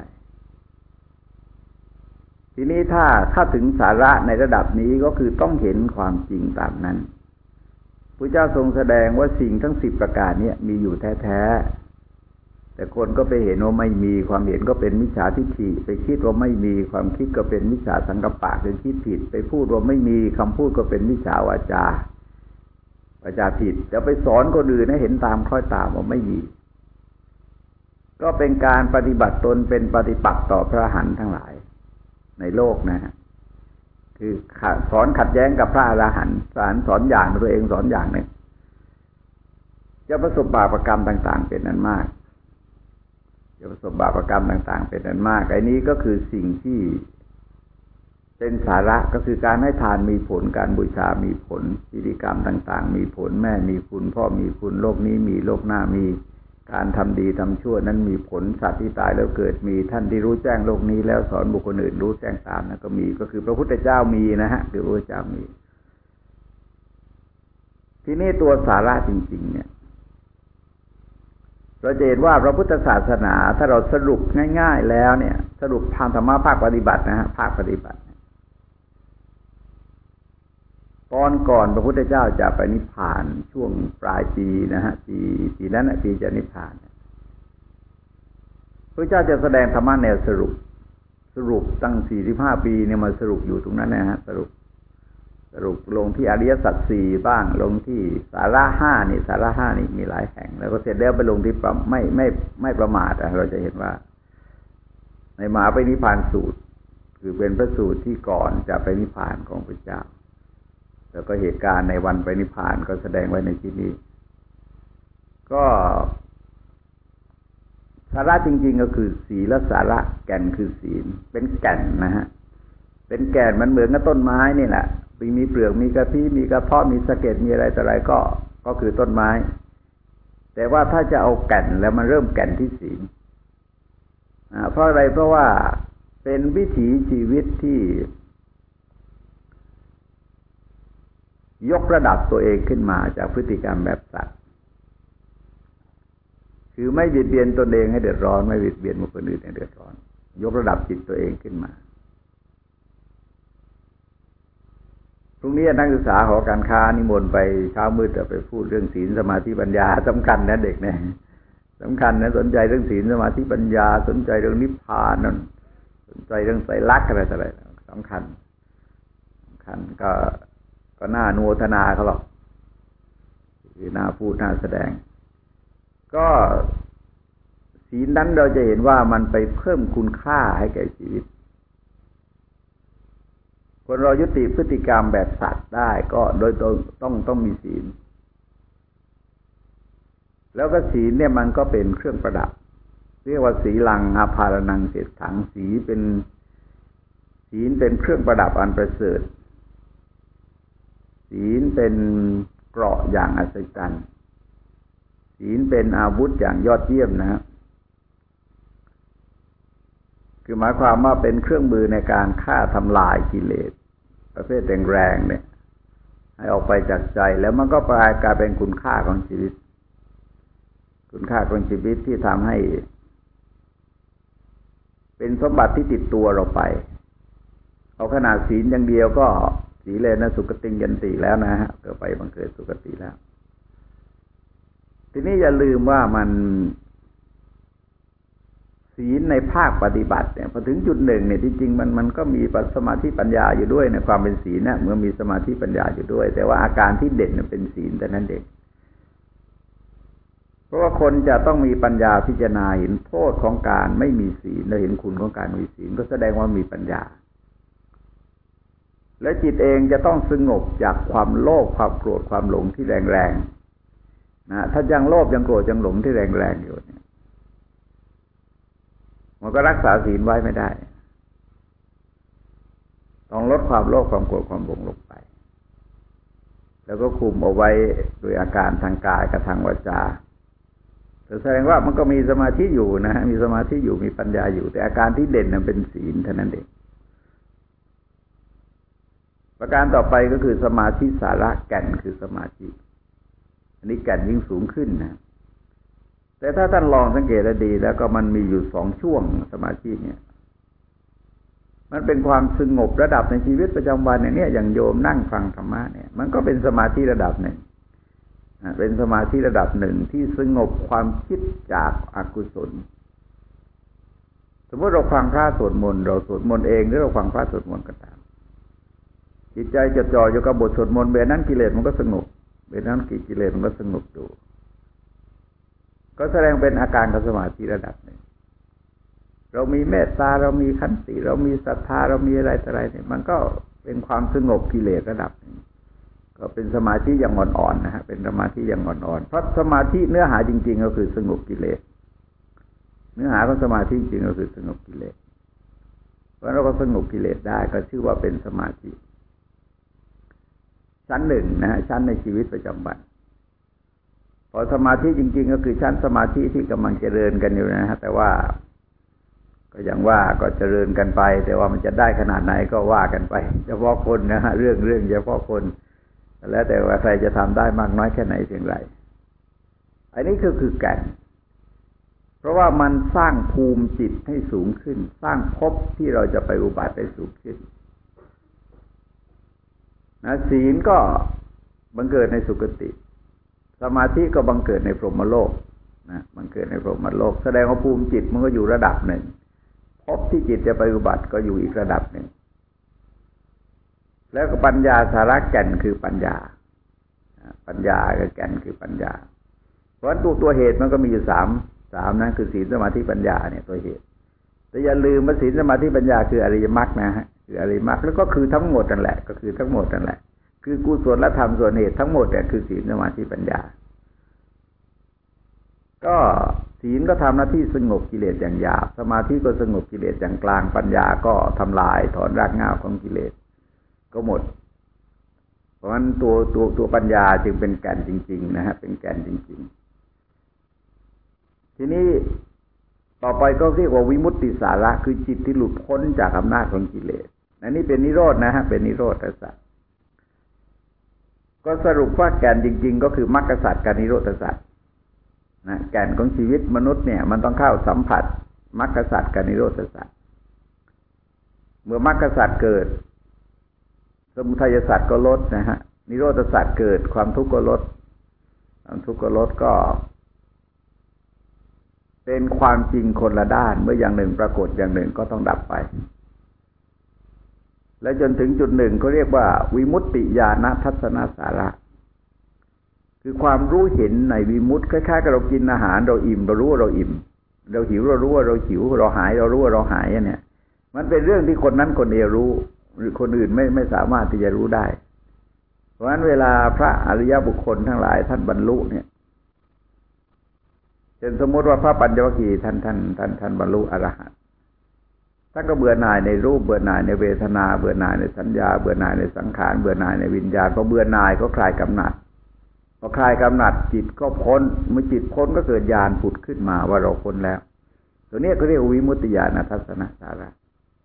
ทีนี้ถ้าถ้าถึงสาระในระดับนี้ก็คือต้องเห็นความจริงตามนั้นพระเจ้าทรงแสดงว่าสิ่งทั้งสิบประการนี้มีอยู่แท้ๆแต่คนก็ไปเห็นว่าไม่มีความเห็นก็เป็นมิจฉาทิฏฐิไปคิดว่าไม่มีความคิดก็เป็นมิจฉาสังกัปปะเป็นคิดผิดไปพูดว่าไม่มีคำพูดก็เป็นมิจฉาวาจาวาจาผิดจะไปสอนคนอื่นให้เห็นตามคล้อยตามว่าไม่มีก็เป็นการปฏิบัติตนเป็นปฏิปักษ์ต่อพระอรหันต์ทั้งหลายในโลกนะฮะคือสอนขัดแย้งกับพระอรหันต์สอนสอนอย่างตัวเองสอนอย่างหนึ่งจะประสบบาปกรรมต่างๆเป็นนั้นมากจะประสบบาปกรรมต่างๆเป็นนั้นมากไอ้นี้ก็คือสิ่งที่เป็นสาระก็คือการให้ทานมีผลการบูชามีผลพิธีกรรมต่างๆมีผลแม่มีคุณพ่อมีคุณโลกนี้มีโลกหน้ามีการทำดีทำชั่วนั้นมีผลสัตว์ที่ตายแล้วเกิดมีท่านที่รู้แจ้งโลกนี้แล้วสอนบุคคลอื่นรู้แจ้งตามนะก็มีก็คือพระพุทธเจ้ามีนะฮะคือพระพุทธเจ้ามีทีนี้ตัวสาระจริงๆเนี่ยเราจะเห็นว่าพระพุทธศาสนาถ้าเราสรุปง่ายๆแล้วเนี่ยสรุปทางธรรมะภาคปฏิบัตินะฮะภาคปฏิบัติตอนก่อนพระพุทธเจ้าจะไปนิพพานช่วงปลายปีนะฮะปีปีนั้นน่ะปีจะนิพพานพระเจ้าจะแสดงธรรมะแนวสรุปสรุปตั้งสี่สิบห้าปีเนี่ยมาสรุปอยู่ตรงนั้นนะฮะสรุปสรุปลงที่อริยสัจสี่บ้างลงที่สาระห้านี่สาระห้านี่มีหลายแห่งแล้วก็เสร็จแล้วไปลงที่ไม่ไม่ไม่ประมาทเราจะเห็นว่าในมหาปรินิพพานสูตรคือเป็นพระสูตรที่ก่อนจะไปนิพพานของพระเจ้าแล้วก็เหตุการณ์ในวันไปนิพพานก็แสดงไว้ในที่นี้ก็สาระจริงๆก็คือศีลสาระแก่นคือศีลเป็นแก่นนะฮะเป็นแก่นมันเหมือนกับต้นไม้นี่แหละมีเปลือกมีกระพี้มีกระเพาะมีสะเก็ดมีอะไรต่ออะไรก็ก็คือต้นไม้แต่ว่าถ้าจะเอาแก่นแล้วมันเริ่มแก่นที่ศีลเพราะอะไรเพราะว่าเป็นวิถีชีวิตที่ยกระดับตัวเองขึ้นมาจากพฤติกรรมแบบสัตว์คือไม่เบียดเบียนตนเองให้เดือดร้อนไม่เบียดเบียนบุคคลอื่นให้เดือดร้อนยกระดับจิตตัวเองขึ้นมาพรุ่งนี้นักศึกษาหอการค้านิมนต์ไปเช้ามืดจะไปพูดเรื่องศีลสมาธิปัญญาสำคัญนะเด็กเนี่ยสำคัญนะสนใจเรื่องศีลสมาธิปัญญาสนใจเรื่องนิพพานนั่นสนใจเรื่องไตรลักษณ์อะไรต่ออะไรสำคัญสำคัญก็ก็น่าอนุโมทนาเขาหรอกคือน่าพูดน่าแสดงก็ศีลนั้นเราจะเห็นว่ามันไปเพิ่มคุณค่าให้แก่ชีวิตคนเรายุติพฤติกรรมแบบสัตว์ได้ก็โดยต้องต้องต้องมีศีลแล้วก็ศีลเนี่ยมันก็เป็นเครื่องประดับเรียกว่าสีลังอาภารนังเศรษฐังสีเป็นศีลเป็นเครื่องประดับอันประเสริฐศีลเป็นเกราะอย่างอัศจรรย์ศีลเป็นอาวุธอย่างยอดเยี่ยมนะฮะคือหมายความว่าเป็นเครื่องมือในการฆ่าทำลายกิเลสประเภทแรงๆเนี่ยให้ออกไปจากใจแล้วมันก็กลายเป็นคุณค่าของชีวิตคุณค่าของชีวิตที่ทำให้เป็นสมบัติที่ติดตัวเราไปเอาขนาดศีลอย่างเดียวก็สีเลนะสุคติยันติแล้วนะฮะเกิดไปบังเกิดสุคติแล้วทีนี้อย่าลืมว่ามันศีลในภาคปฏิบัติเนี่ยพอถึงจุดหนึ่งเนี่ยที่จริงมันมันก็มีสมาธิปัญญาอยู่ด้วยในความเป็นศีลนะเมื่อมีสมาธิปัญญาอยู่ด้วยแต่ว่าอาการที่เด่นเนี่ยเป็นศีลแต่นั้นเองเพราะว่าคนจะต้องมีปัญญาพิจารณาเห็นโทษของการไม่มีศีลและเห็นคุณของการมีศีลก็แสดงว่ามีปัญญาและจิตเองจะต้องสงบจากความโลภความโกรธความหลงที่แรงๆนะถ้ายังโลภยังโกรธยังหลงที่แรงๆอยู่เนี่ยมันก็รักษาศีลไว้ไม่ได้ต้องลดความโลภความโกรธความหลงลงไปแล้วก็คุมเอาไว้โดยอาการทางกายกับทางวาจาแสดงว่ามันก็มีสมาธิอยู่นะฮะมีสมาธิอยู่มีปัญญาอยู่แต่อาการที่เด่นนั้นเป็นศีลเท่านั้นเองประการต่อไปก็คือสมาธิสาระแก่นคือสมาธิอันนี้แก่นยิ่งสูงขึ้นนะแต่ถ้าท่านลองสังเกตดีแล้วก็มันมีอยู่สองช่วงสมาธิเนี่ยมันเป็นความสงบระดับในชีวิตประจำวันอย่างนี้อย่างโยมนั่งฟังธรรมะเนี่ยมันก็เป็นสมาธิระดับหนึ่งเป็นสมาธิระดับหนึ่งที่สงบความคิดจากอกุศลสมมติเราฟังพระสวดมนต์เราสวดมนต์เองหรือเราฟังพระสวดมนต์ก็ตามจิตใจจดจ่ออยู่กับบทสวดมนต์เบนั้นกิเลสมันก็สงบเบนั้นกิเลสมันก็สงบดูก็แสดงเป็นอาการของสมาธิระดับหนึ่งเรามีเมตตาเรามีขันติเรามีศรัทธาเรามีอะไรต่ออะไรเนี่ยมันก็เป็นความสงบกิเลสระดับหนึ่งก็เป็นสมาธิอย่างอ่อนๆนะฮะเป็นสมาธิอย่างอ่อนๆเพราะสมาธิเนื้อหาจริงๆก็คือสงบกิเลสเนื้อหาของสมาธิจริงๆก็คือสงบกิเลสเพราะเราก็สงบกิเลสได้ก็ชื่อว่าเป็นสมาธิชั้นหนึ่งนะฮะชั้นในชีวิตประจำวันพอสมาธิจริงๆก็คือชั้นสมาธิที่กำลังเจริญกันอยู่นะฮะแต่ว่าก็อย่างว่าก็เจริญกันไปแต่ว่ามันจะได้ขนาดไหนก็ว่ากันไปเฉพาะคนนะฮะเรื่องเรื่องเฉพาะคนแล้วแต่ว่าใครจะทำได้มากน้อยแค่ไหนเพียงไรอันนี้ก็คือแก่นเพราะว่ามันสร้างภูมิจิตให้สูงขึ้นสร้างภพที่เราจะไปอุบัติได้สูงขึ้นนะศีลก็บังเกิดในสุคติสมาธิก็บังเกิดในพรหมโลกนะบังเกิดในพรหมโลกแสดงว่าภูมิจิตมันก็อยู่ระดับหนึ่งภพที่จิตจะไปอุบัติก็อยู่อีกระดับหนึ่งแล้วก็ปัญญาสาระแก่นคือปัญญาปัญญากับแก่นคือปัญญาเพราะตัวตัวเหตุมันก็มีอยู่สามสามนะคือศีลสมาธิปัญญาเนี่ยตัวเหตุแต่อย่าลืมว่าศีลสมาธิปัญญาคืออริยมรรคนะฮะคืออริยมรรคแล้วก็คือทั้งหมดนั่นแหละก็คือทั้งหมดนั่นแหละคือกุศลธรรมส่วนเหตุทั้งหมดเนี่ยคือศีลสมาธิปัญญาก็ศีลก็ทำหน้าที่สงบกิเลสอย่างหยาบสมาธิก็สงบกิเลสอย่างกลางปัญญาก็ทำลายถอนรากเหง้าของกิเลสก็หมดเพราะฉะนั้นตัวตัวตัวปัญญาจึงเป็นแก่นจริงๆนะฮะเป็นแก่นจริงๆทีนี้ต่อไปก็เรียกว่าวิมุตติสาระคือจิตที่หลุดพ้นจากอำนาจของกิเลสอันนี้เป็นนิโรธนะฮะเป็นนิโรธสัจก็สรุปว่าแก่นจริงๆก็คือมรรคสัจกับนิโรธสัจนะแก่นของชีวิตมนุษย์เนี่ยมันต้องเข้าสัมผัสมรรคสัจกับนิโรธสัจเมื่อมรรคสัจเกิดสมุทัยสัจก็ลดนะฮะนิโรธสัจเกิดความทุกข์ก็ลดความทุกข์ก็ลดก็เป็นความจริงคนละด้านเมื่ออย่างหนึ่งปรากฏอย่างหนึ่งก็ต้องดับไปและจนถึงจุดหนึ่งเขาเรียกว่าวิมุตติญาณทัศนสาระคือความรู้เห็นในวิมุตติคล้ายๆกับเรากินอาหารเราอิ่มเรารู้ว่าเราอิ่มเราหิวเรารู้ว่าเราหิวเราหายเรารู้ว่าเราหายเนี่ยมันเป็นเรื่องที่คนนั้นคนเดียวรู้หรือคนอื่นไม่ไม่สามารถที่จะรู้ได้เพราะฉะนั้นเวลาพระอริยบุคคลทั้งหลายท่านบรรลุเนี่ยเช่นสมมติว่าพระปัญจวัคคีย์ท่านท่านท่านท่านบรรลุอรหันต์ท่านก็เบื่อหน่ายในรูปเบื่อหน่ายในเวทนาเบื่อหน่ายในสัญญาเบื่อหน่ายในสังขารเบื่อหน่ายในวิญญาณพอเบื่อหน่ายก็คลายกำหนัดพอคลายกำหนัดจิตก็พ้นเมื่อจิตพ้นก็เกิดญาณผุดขึ้นมาว่าเราพ้นแล้วตัวนี้ก็เรียกวิมุตติญาณทัศนสาระ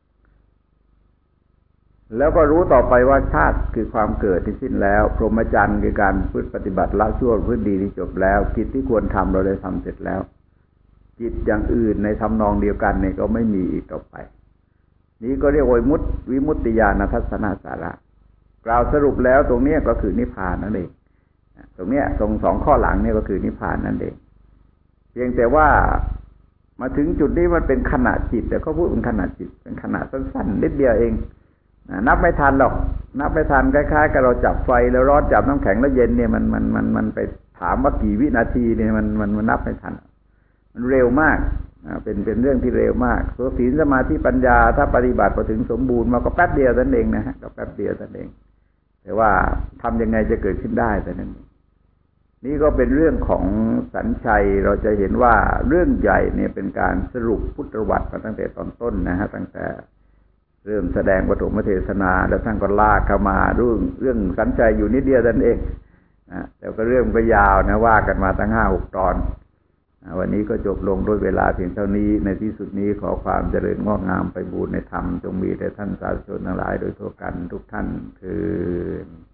แล้วก็รู้ต่อไปว่าชาติคือความเกิดที่สิ้นแล้วพรหมจรรย์คือการพึ่งปฏิบัติละชั่วพึ่งดีที่จบแล้วกิจที่ควรทำเราได้ทำเสร็จแล้วจิตอย่างอื่นในทำนองเดียวกันเนี่ยก็ไม่มีอีกต่อไปนี้ก็เรียกว่าวิมุตติวิมุตติญาณทัศนสาระกล่าวสรุปแล้วตรงนี้ก็คือนิพพานนั่นเองตรงเนี้ยตรงสองข้อหลังเนี่ยก็คือนิพพานนั่นเองเพียงแต่ว่ามาถึงจุดนี้มันเป็นขณะจิตแต่ก็พูดเป็นขณะจิตเป็นขณะสั้นๆนิดเดียวเองนับไม่ทันหรอกนับไม่ทันคล้ายๆกับเราจับไฟแล้วร้อนจับน้ำแข็งแล้วเย็นเนี่ยมันมันมันมันไปถามว่ากี่วินาทีเนี่ยมันมันมันนับไม่ทันมันเร็วมากเป็นเป็นเรื่องที่เร็วมากตัวศีลสมาธิปัญญาถ้าปฏิบัติพอถึงสมบูรณ์มาก็แป๊บเดียวนั่นเองนะฮะก็แป๊บเดียวนั่นเองแต่ว่าทำยังไงจะเกิดขึ้นได้แต่นั้นนี่ก็เป็นเรื่องของสัญชัยเราจะเห็นว่าเรื่องใหญ่เนี่ยเป็นการสรุปพุทธประวัติมาตั้งแต่ตอนต้นนะฮะตั้งแต่เริ่มแสดงปฐมเทศนาแล้วท่านก็ลากเข้ามาเรื่องเรื่องสัญชัยอยู่นิดเดียวนั่นเองนะแต่ก็เรื่องก็ยาวนะว่ากันมาตั้งห้าหกตอนวันนี้ก็จบลงด้วยเวลาเพียงเท่านี้ในที่สุดนี้ขอความเจริญงอกงามไปบูรณนธรรมจงมีแด่ท่านสาธุชนทั้งหลายโดยทั่วกันทุกท่านเทอญ